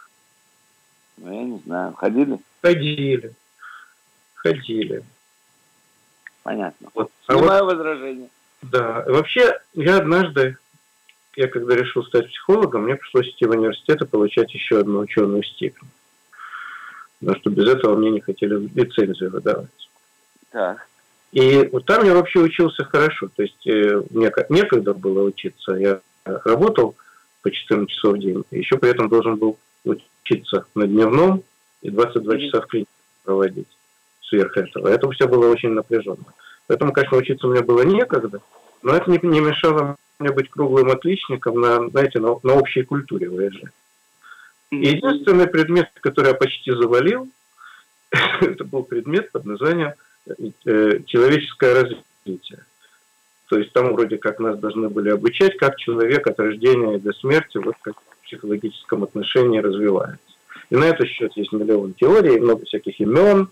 Ну, я не знаю. Ходили? Ходили. Ходили. Понятно. Вот. А Снимаю вот, возражение. да. Вообще, я однажды, я когда решил стать психологом, мне пришлось идти в университет и получать еще одну ученую степень. Потому что без этого мне не хотели лицензию выдавать. Так. И вот там я вообще учился хорошо. То есть э, мне некогда было учиться. Я работал по четырнадцать часов в день. И еще при этом должен был учиться на дневном и двадцать два часа в клинике проводить сверх этого. Это все было очень напряженно. Поэтому, конечно, учиться мне было некогда, но это не, не мешало мне быть круглым отличником на, знаете, на, на общей культуре выезжать. Единственный предмет, который я почти завалил, это был предмет под названием э, «Человеческое развитие». То есть там вроде как нас должны были обучать, как человек от рождения до смерти вот как в психологическом отношении развивается. И на этот счет есть миллион теорий, много всяких имен.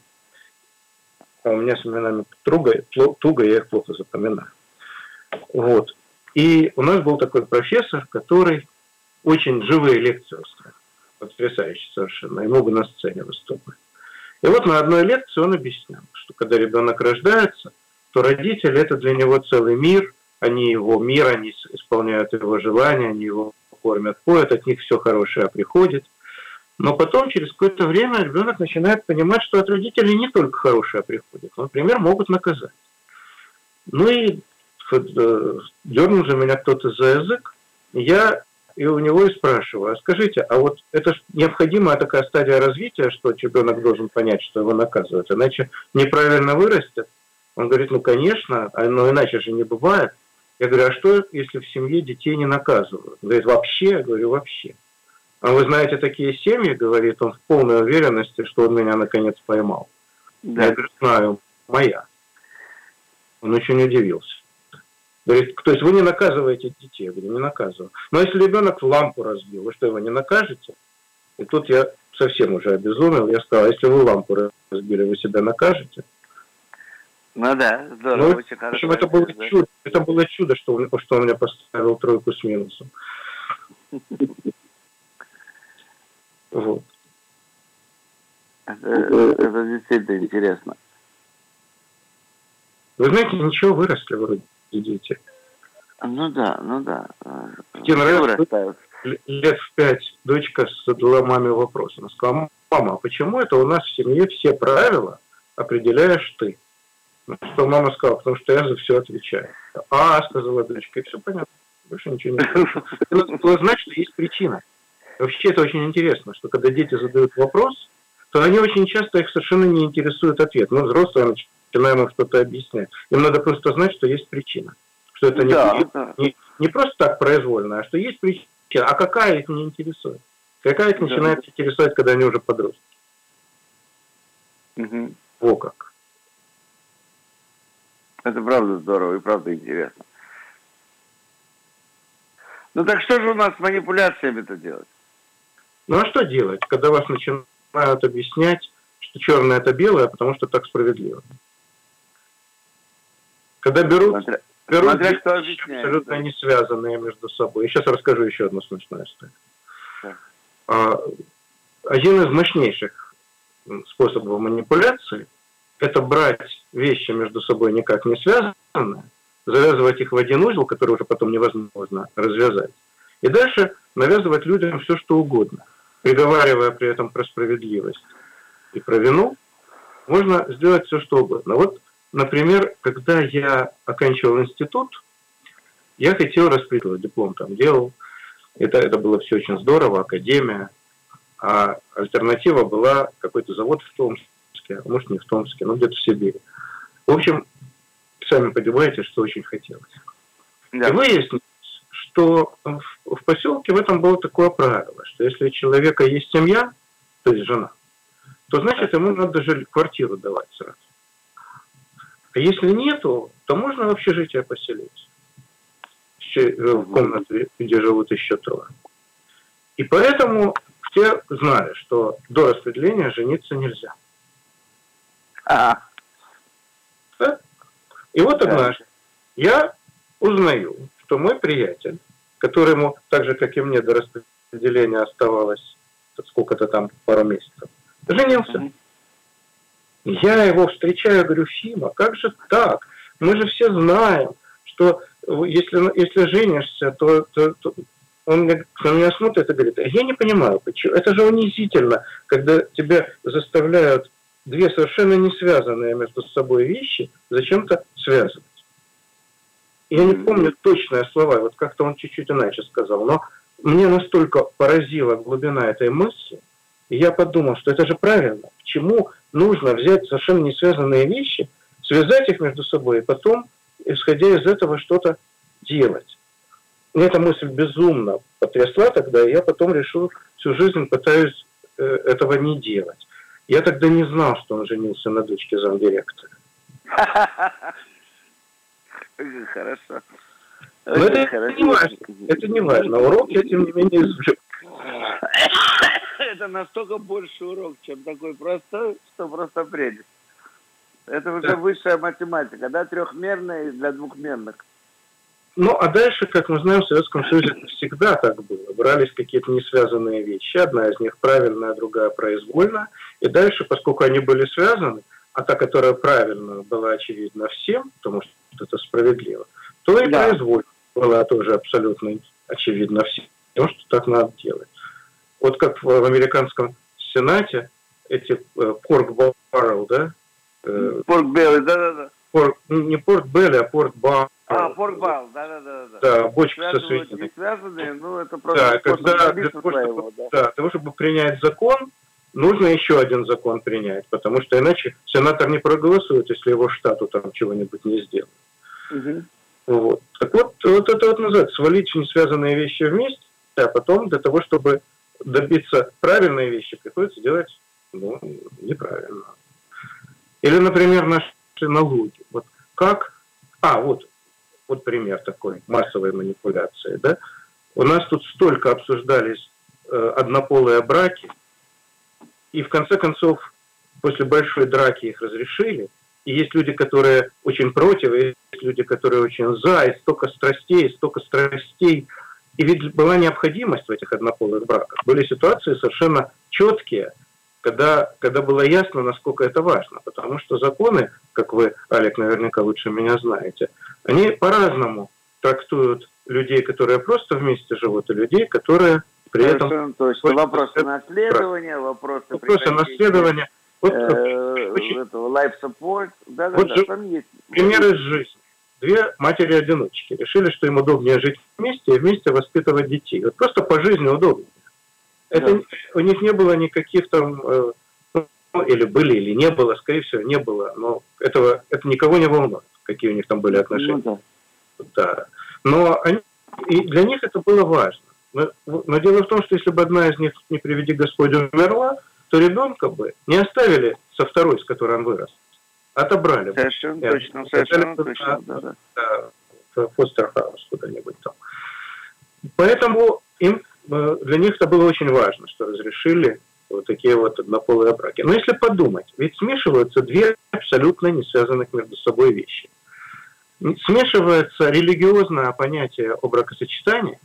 А у меня с именами туго, туго, я их плохо запоминаю. Вот. И у нас был такой профессор, который очень живые лекции устраивал. Потрясающе совершенно. И много на сцене выступает. И вот на одной лекции он объяснял, что когда ребенок рождается, то родители – это для него целый мир, они его мир, они исполняют его желания, они его кормят, поят, от них все хорошее приходит. Но потом, через какое-то время, ребенок начинает понимать, что от родителей не только хорошее приходит. Например, могут наказать. Ну и дернул же меня кто-то за язык, я и у него и спрашиваю: а скажите, а вот это необходимая такая стадия развития, что ребенок должен понять, что его наказывают, иначе неправильно вырастет? Он говорит: ну, конечно, но иначе же не бывает. Я говорю: а что, если в семье детей не наказывают? Он говорит: вообще? Я говорю: вообще. А вы знаете такие семьи, говорит он в полной уверенности, что он меня наконец поймал. Да. Я говорю: знаю, моя. Он очень удивился. Говорит: то есть вы не наказываете детей? Я говорю: не наказываю. Но если ребенок лампу разбил, вы что, его не накажете? И тут я совсем уже обезумел. Я сказал: если вы лампу разбили, вы себя накажете? Ну да, здорово. Ну, в общем, это было, да? чудо, это было чудо, что он, что он мне поставил тройку с минусом. Вот. Это, это действительно интересно. Вы знаете, ничего, выросли вроде дети. Ну да, ну да. Один раз лет в пять дочка задала маме вопрос. Она сказала: мама, а почему это у нас в семье все правила определяешь ты. Ну, что мама сказала, потому что я за все отвечаю. А, сказала дочка, и все понятно. Больше ничего не нужно. Было знать, что есть причина. Вообще это очень интересно, что когда дети задают вопрос, то они очень часто их совершенно не интересует ответ. Мы взрослые начинаем им что-то объяснять. Им надо просто знать, что есть причина. Что это не, да, да. не, не просто так произвольно, а что есть причина. А какая их не интересует? Какая их да. начинает интересовать, когда они уже подростки? Угу. Во как. Это правда здорово и правда интересно. Ну так что же у нас с манипуляциями-то делать? Ну а что делать, когда вас начинают объяснять, что черное это белое, потому что так справедливо? Когда берут, смотря, берут смотря вещи, кто объясняет, абсолютно да. не связанные между собой. Я сейчас расскажу еще одну смешную историю. Да. Один из мощнейших способов манипуляции – это брать вещи между собой никак не связанные, завязывать их в один узел, который уже потом невозможно развязать, и дальше навязывать людям все, что угодно, приговаривая при этом про справедливость и про вину, можно сделать все, что угодно. Вот, например, когда я оканчивал институт, я хотел распределить, диплом там делал, это, это было все очень здорово, академия, а альтернатива была какой-то завод в Томске, а может не в Томске, но где-то в Сибири. В общем, сами понимаете, что очень хотелось. Да. И выяснилось, что в, в поселке в этом было такое правило, что если у человека есть семья, то есть жена, то значит ему надо же квартиру давать сразу. А если нету, то можно в общежитие поселить. В комнате, где живут еще трое. И поэтому все знали, что до распределения жениться нельзя. А. Да? И вот однажды я узнаю, что мой приятель, которому, так же, как и мне, до распределения оставалось сколько-то там, пару месяцев, женился. Mm-hmm. Я его встречаю, говорю, Фима, как же так? Мы же все знаем, что если, если женишься, то, то, то... Он на меня смотрит и говорит, я не понимаю, почему. Это же унизительно, когда тебя заставляют две совершенно не связанные между собой вещи зачем-то связывать. Я не помню точные слова, вот как-то он чуть-чуть иначе сказал, но мне настолько поразила глубина этой мысли, и я подумал, что это же правильно. Почему нужно взять совершенно не связанные вещи, связать их между собой, и потом, исходя из этого, что-то делать. Мне эта мысль безумно потрясла тогда, и я потом решил, всю жизнь пытаюсь э, этого не делать. Я тогда не знал, что он женился на дочке замдиректора. Хорошо. Но это не важно. Это не важно. Урок я, тем не менее, извлек. Это настолько больше урок, чем такой простой, что просто прелесть. Это уже да. Высшая математика, да, трехмерная для двухмерных. Ну, а дальше, как мы знаем, в Советском Союзе всегда так было. Брались какие-то несвязанные вещи, одна из них правильная, другая произвольная. И дальше, поскольку они были связаны, а та, которая правильная, была очевидна всем, потому что это справедливо, то и да. произвольная была тоже абсолютно очевидна всем, что так надо делать. Вот как в, в американском Сенате эти э, pork barrel, да? Э, pork belly, да-да-да. Pork, не pork belly, а pork barrel. А, поркбал, да-да-да. Да, бочка со свининой. Не связанные, ну это просто... Да, когда для того, своего, чтобы, да. Да, для того, чтобы принять закон, нужно еще один закон принять, потому что иначе сенатор не проголосует, если его штату там чего-нибудь не сделают. Угу. Вот. Так вот, вот это вот называется, свалить несвязанные вещи вместе, а потом для того, чтобы добиться правильной вещи, приходится делать ну, неправильно. Или, например, наши налоги. Вот как... А, вот. Вот пример такой массовой манипуляции. Да? У нас тут столько обсуждались э, однополые браки, и в конце концов, после большой драки их разрешили. И есть люди, которые очень против, и есть люди, которые очень за, и столько страстей, и столько страстей. И ведь была необходимость в этих однополых браках. Были ситуации совершенно четкие, когда, когда было ясно, насколько это важно. Потому что законы, как вы, Алик, наверняка лучше меня знаете, они по-разному трактуют людей, которые просто вместе живут, и людей, которые при этом... Точно. Вопросы наследования, вопросы... Вопросы наследования. Вот, э, очень... этого life support. Да, да, вот да, же там есть. Пример из жизни. Две матери-одиночки решили, что им удобнее жить вместе и вместе воспитывать детей. Вот просто по жизни удобнее. Это, да. У них не было никаких там, ну, или были, или не было, скорее всего, не было, но этого, это никого не волнует, какие у них там были отношения. Ну, да. Да. Но они, и для них это было важно. Но, но дело в том, что если бы одна из них, не приведи Господь, умерла, то ребенка бы не оставили со второй, с которой он вырос. Отобрали бы. Совершенно и точно, совершенно точно, да, да. В фостер-хаус куда-нибудь там. Поэтому им, для них это было очень важно, что разрешили вот такие вот однополые браки. Но если подумать, ведь смешиваются две абсолютно не связанных между собой вещи. Смешивается религиозное понятие о бракосочетании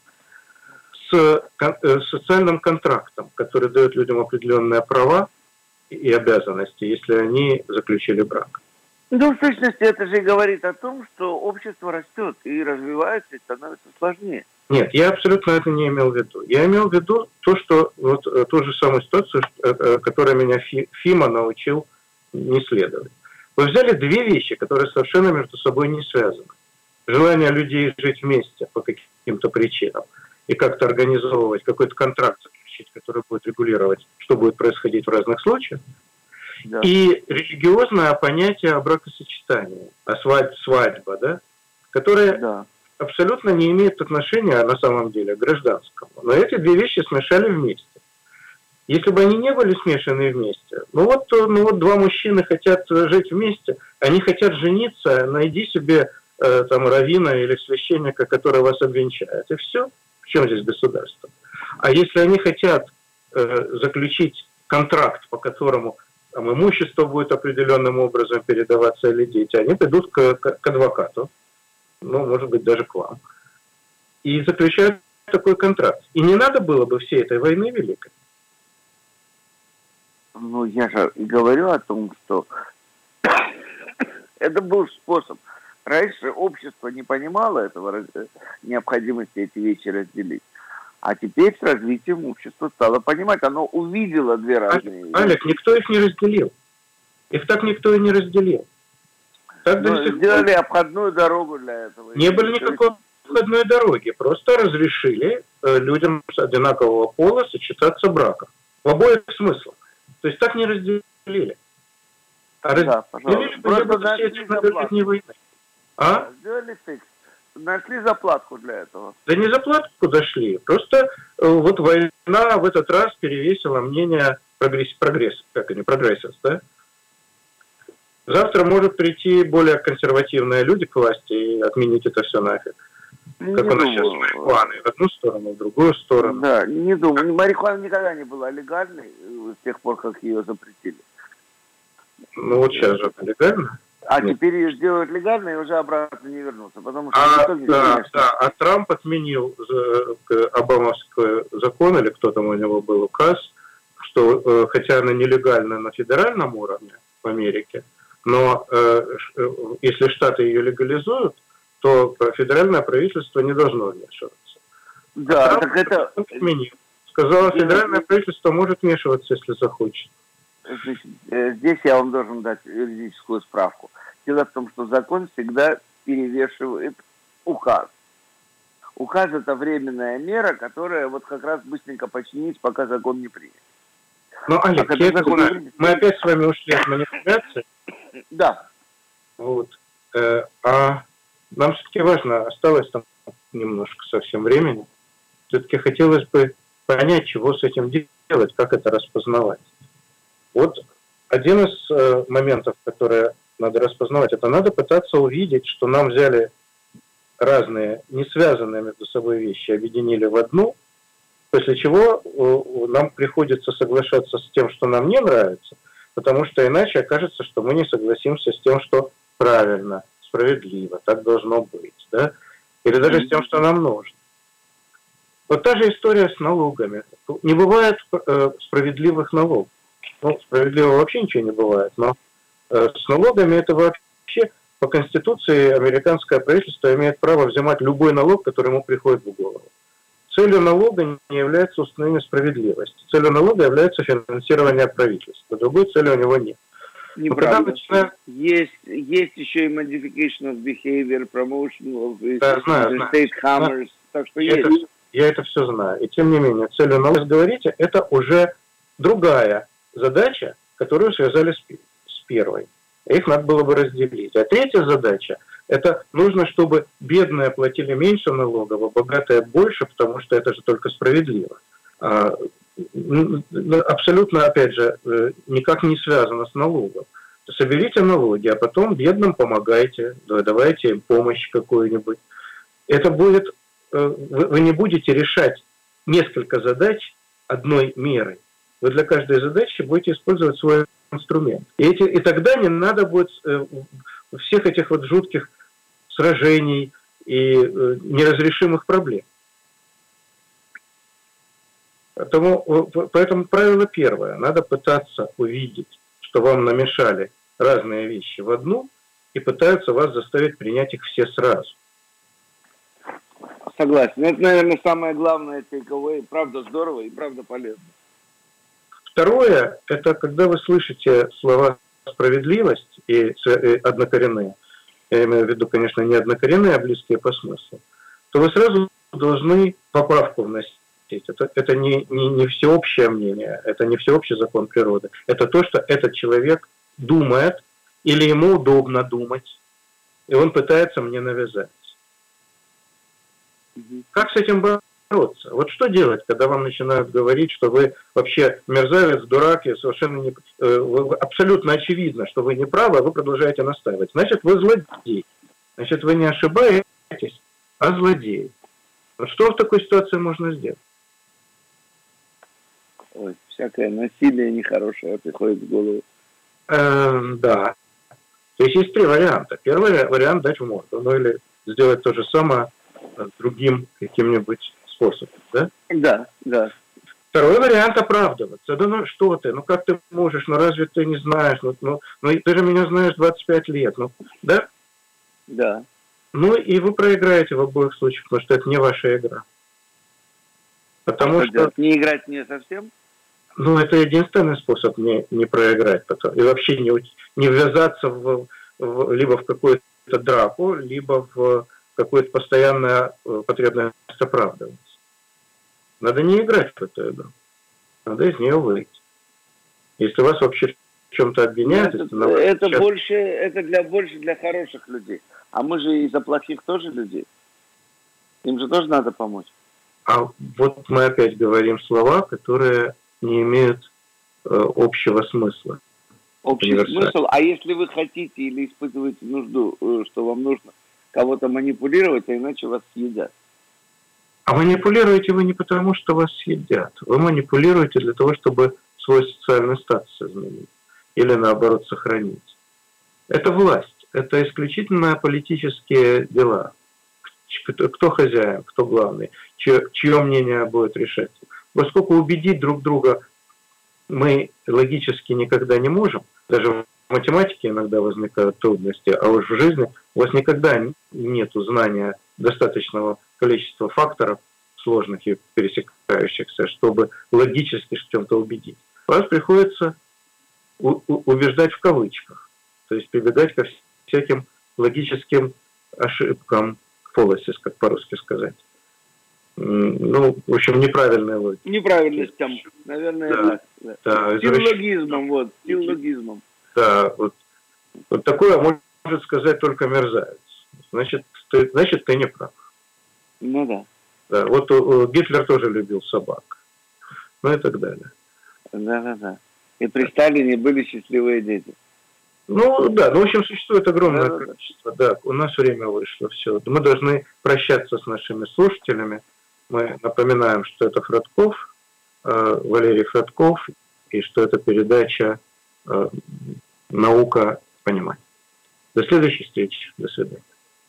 с социальным контрактом, который дает людям определенные права и обязанности, если они заключили брак. Ну, в сущности, это же и говорит о том, что общество растет и развивается, и становится сложнее. Нет, я абсолютно это не имел в виду. Я имел в виду то, что вот ту же самую ситуацию, которую меня Фима научил не следовать. Вы взяли две вещи, которые совершенно между собой не связаны. Желание людей жить вместе по каким-то причинам и как-то организовывать какой-то контракт заключить, который будет регулировать, что будет происходить в разных случаях. Да. И религиозное понятие о бракосочетании, о свадьбе, свадьба, да, которое да. абсолютно не имеет отношения на самом деле к гражданскому. Но эти две вещи смешали вместе. Если бы они не были смешаны вместе, ну вот, ну вот два мужчины хотят жить вместе, они хотят жениться, найди себе э, там раввина или священника, который вас обвенчает, и все. В чем здесь государство? А если они хотят э, заключить контракт, по которому там, имущество будет определенным образом передаваться или дети, они пойдут к, к, к адвокату, ну, может быть, даже к вам, и заключают такой контракт. И не надо было бы всей этой войны великой. Ну, я же и говорю о том, что это был способ. Раньше общество не понимало этого, необходимости эти вещи разделить. А теперь с развитием общества стало понимать. Оно увидело две разные вещи. Олег, никто их не разделил. Их так никто и не разделил. Так ну, сделали пор... обходную дорогу для этого. Не было никакой обходной дороги. Просто разрешили людям с одинакового пола сочетаться браком. В обоих смыслах. То есть так не разделили. А да, разделили бы все эти многолетние войны. А? Сделали фикс. Нашли заплатку для этого. Да не заплатку дошли. Просто вот война в этот раз перевесила мнение прогресс, прогресс как они, прогрессорс, да? Завтра может прийти более консервативные люди к власти и отменить это все нафиг. Не как у нас думаю. сейчас с марихуаной. В одну сторону, в другую сторону. Да, не думаю. Марихуана никогда не была легальной с тех пор, как ее запретили. Ну вот сейчас же она легальна. А Нет. Теперь ее сделают легальной и уже обратно не вернуться. Потому что а, итоге, да, конечно... да, а Трамп отменил обамовский закон, или кто там у него был указ, что хотя она нелегальна на федеральном уровне в Америке, но э, если штаты ее легализуют, то федеральное правительство не должно вмешиваться. Да, а так это... Отменил. Сказала, федеральное правительство может вмешиваться, если захочет. Значит, здесь я вам должен дать юридическую справку. Дело в том, что закон всегда перевешивает указ. Указ – это временная мера, которая вот как раз быстренько починить, пока закон не принят. Ну, Олег, а я закон знаю, мы опять с вами ушли от манипуляции. Да. Вот. А нам все-таки важно, осталось там немножко совсем времени. Все-таки хотелось бы понять, чего с этим делать, как это распознавать. Вот один из э, моментов, которые надо распознавать, это надо пытаться увидеть, что нам взяли разные, не связанные между собой вещи, объединили в одну, после чего э, нам приходится соглашаться с тем, что нам не нравится, потому что иначе окажется, что мы не согласимся с тем, что правильно, справедливо, так должно быть, да? Или даже с тем, что нам нужно. Вот та же история с налогами. Не бывает э, справедливых налогов. Ну, справедливо вообще ничего не бывает, но э, с налогами это вообще по Конституции американское правительство имеет право взимать любой налог, который ему приходит в голову. Целью налога не является установление справедливости. Целью налога является финансирование правительства. Другой цели у него нет. Неправда. Начинаем... Есть, есть еще и modification of behavior, promotion of да, знаю, state знаю. hammers. Так что я, есть. это, я это все знаю. И тем не менее, целью на вас говорите, это уже другая задача, которую связали с, с первой. Их надо было бы разделить. А третья задача, это нужно, чтобы бедные платили меньше налогов, а богатые больше, потому что это же только справедливо. А, абсолютно, опять же, никак не связано с налогом. Соберите налоги, а потом бедным помогайте, давайте им помощь какую-нибудь. Это будет, вы не будете решать несколько задач одной мерой. Вы для каждой задачи будете использовать свой инструмент. И, эти, и тогда не надо будет всех этих вот жутких сражений и неразрешимых проблем. Поэтому, поэтому правило первое. Надо пытаться увидеть, что вам намешали разные вещи в одну, и пытаются вас заставить принять их все сразу. Согласен. Это, наверное, самое главное takeaway. Правда здорово и правда полезно. Второе, это когда вы слышите слова «справедливость» и «однокоренные», я имею в виду, конечно, не однокоренные, а близкие по смыслу, то вы сразу должны поправку вносить. Это, это не, не, не всеобщее мнение, это не всеобщий закон природы. Это то, что этот человек думает, или ему удобно думать, и он пытается мне навязать. Mm-hmm. Как с этим бороться? Вот что делать, когда вам начинают говорить, что вы вообще мерзавец, дурак, и совершенно не, э, абсолютно очевидно, что вы не правы, а вы продолжаете настаивать. Значит, вы злодей. Значит, вы не ошибаетесь, а злодей. Вот что в такой ситуации можно сделать? Ой, всякое насилие нехорошее приходит в голову. Эм, да. То есть есть три варианта. Первый вариант — дать в морду, ну или сделать то же самое другим каким-нибудь способом, да? Да, да. Второй вариант — оправдываться. Да ну что ты, ну как ты можешь, ну разве ты не знаешь, ну, ну, ну ты же меня знаешь двадцать пять лет, ну, да? Да. Ну и вы проиграете в обоих случаях, потому что это не ваша игра. Потому а что... Делать? Не играть не совсем? Ну, это единственный способ не, не проиграть потом. И вообще не, не ввязаться в, в, либо в какую-то драку, либо в какую-то постоянную потребность оправдываться. Надо не играть в эту игру. Надо из нее выйти. Если вас вообще в чем-то обвиняют... Это, это, это, сейчас... больше, это для, больше для хороших людей. А мы же из-за плохих тоже людей. Им же тоже надо помочь. А вот мы опять говорим слова, которые не имеют э, общего смысла. Общий смысл? А если вы хотите или испытываете нужду, что вам нужно кого-то манипулировать, а иначе вас съедят? А манипулируете вы не потому, что вас съедят. Вы манипулируете для того, чтобы свой социальный статус изменить. Или, наоборот, сохранить. Это власть. Это исключительно политические дела. Кто хозяин, кто главный, чье, чье мнение будет решать. Поскольку убедить друг друга мы логически никогда не можем, даже в математике иногда возникают трудности, а уж в жизни у вас никогда нет знания достаточного количества факторов, сложных и пересекающихся, чтобы логически в чем-то убедить. Вас приходится убеждать в кавычках, то есть прибегать ко всяким логическим ошибкам, фолосис, как по-русски сказать. Ну, в общем, неправильная логика. Неправильностям, наверное, да, так. Да. Да, силлогизмом, вот, силлогизмом. Да, вот, вот такое может сказать только мерзавец. Значит, ты, значит, ты не прав. Ну да. Да, вот у, у Гитлер тоже любил собак. Ну и так далее. Да-да-да. И при Сталине были счастливые дети. Ну да, ну в общем существует огромное да, количество. Да, у нас время вышло, все. Мы должны прощаться с нашими слушателями. Мы напоминаем, что это Фродков, э, Валерий Фродков, и что это передача э, «Наука понимать». До следующей встречи. До свидания.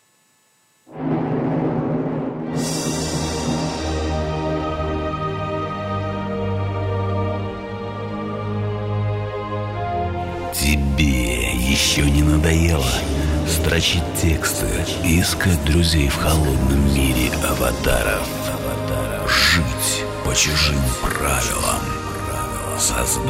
Тебе еще не надоело строчить тексты и искать друзей в холодном мире аватаров? Жить по чужим правилам. Создать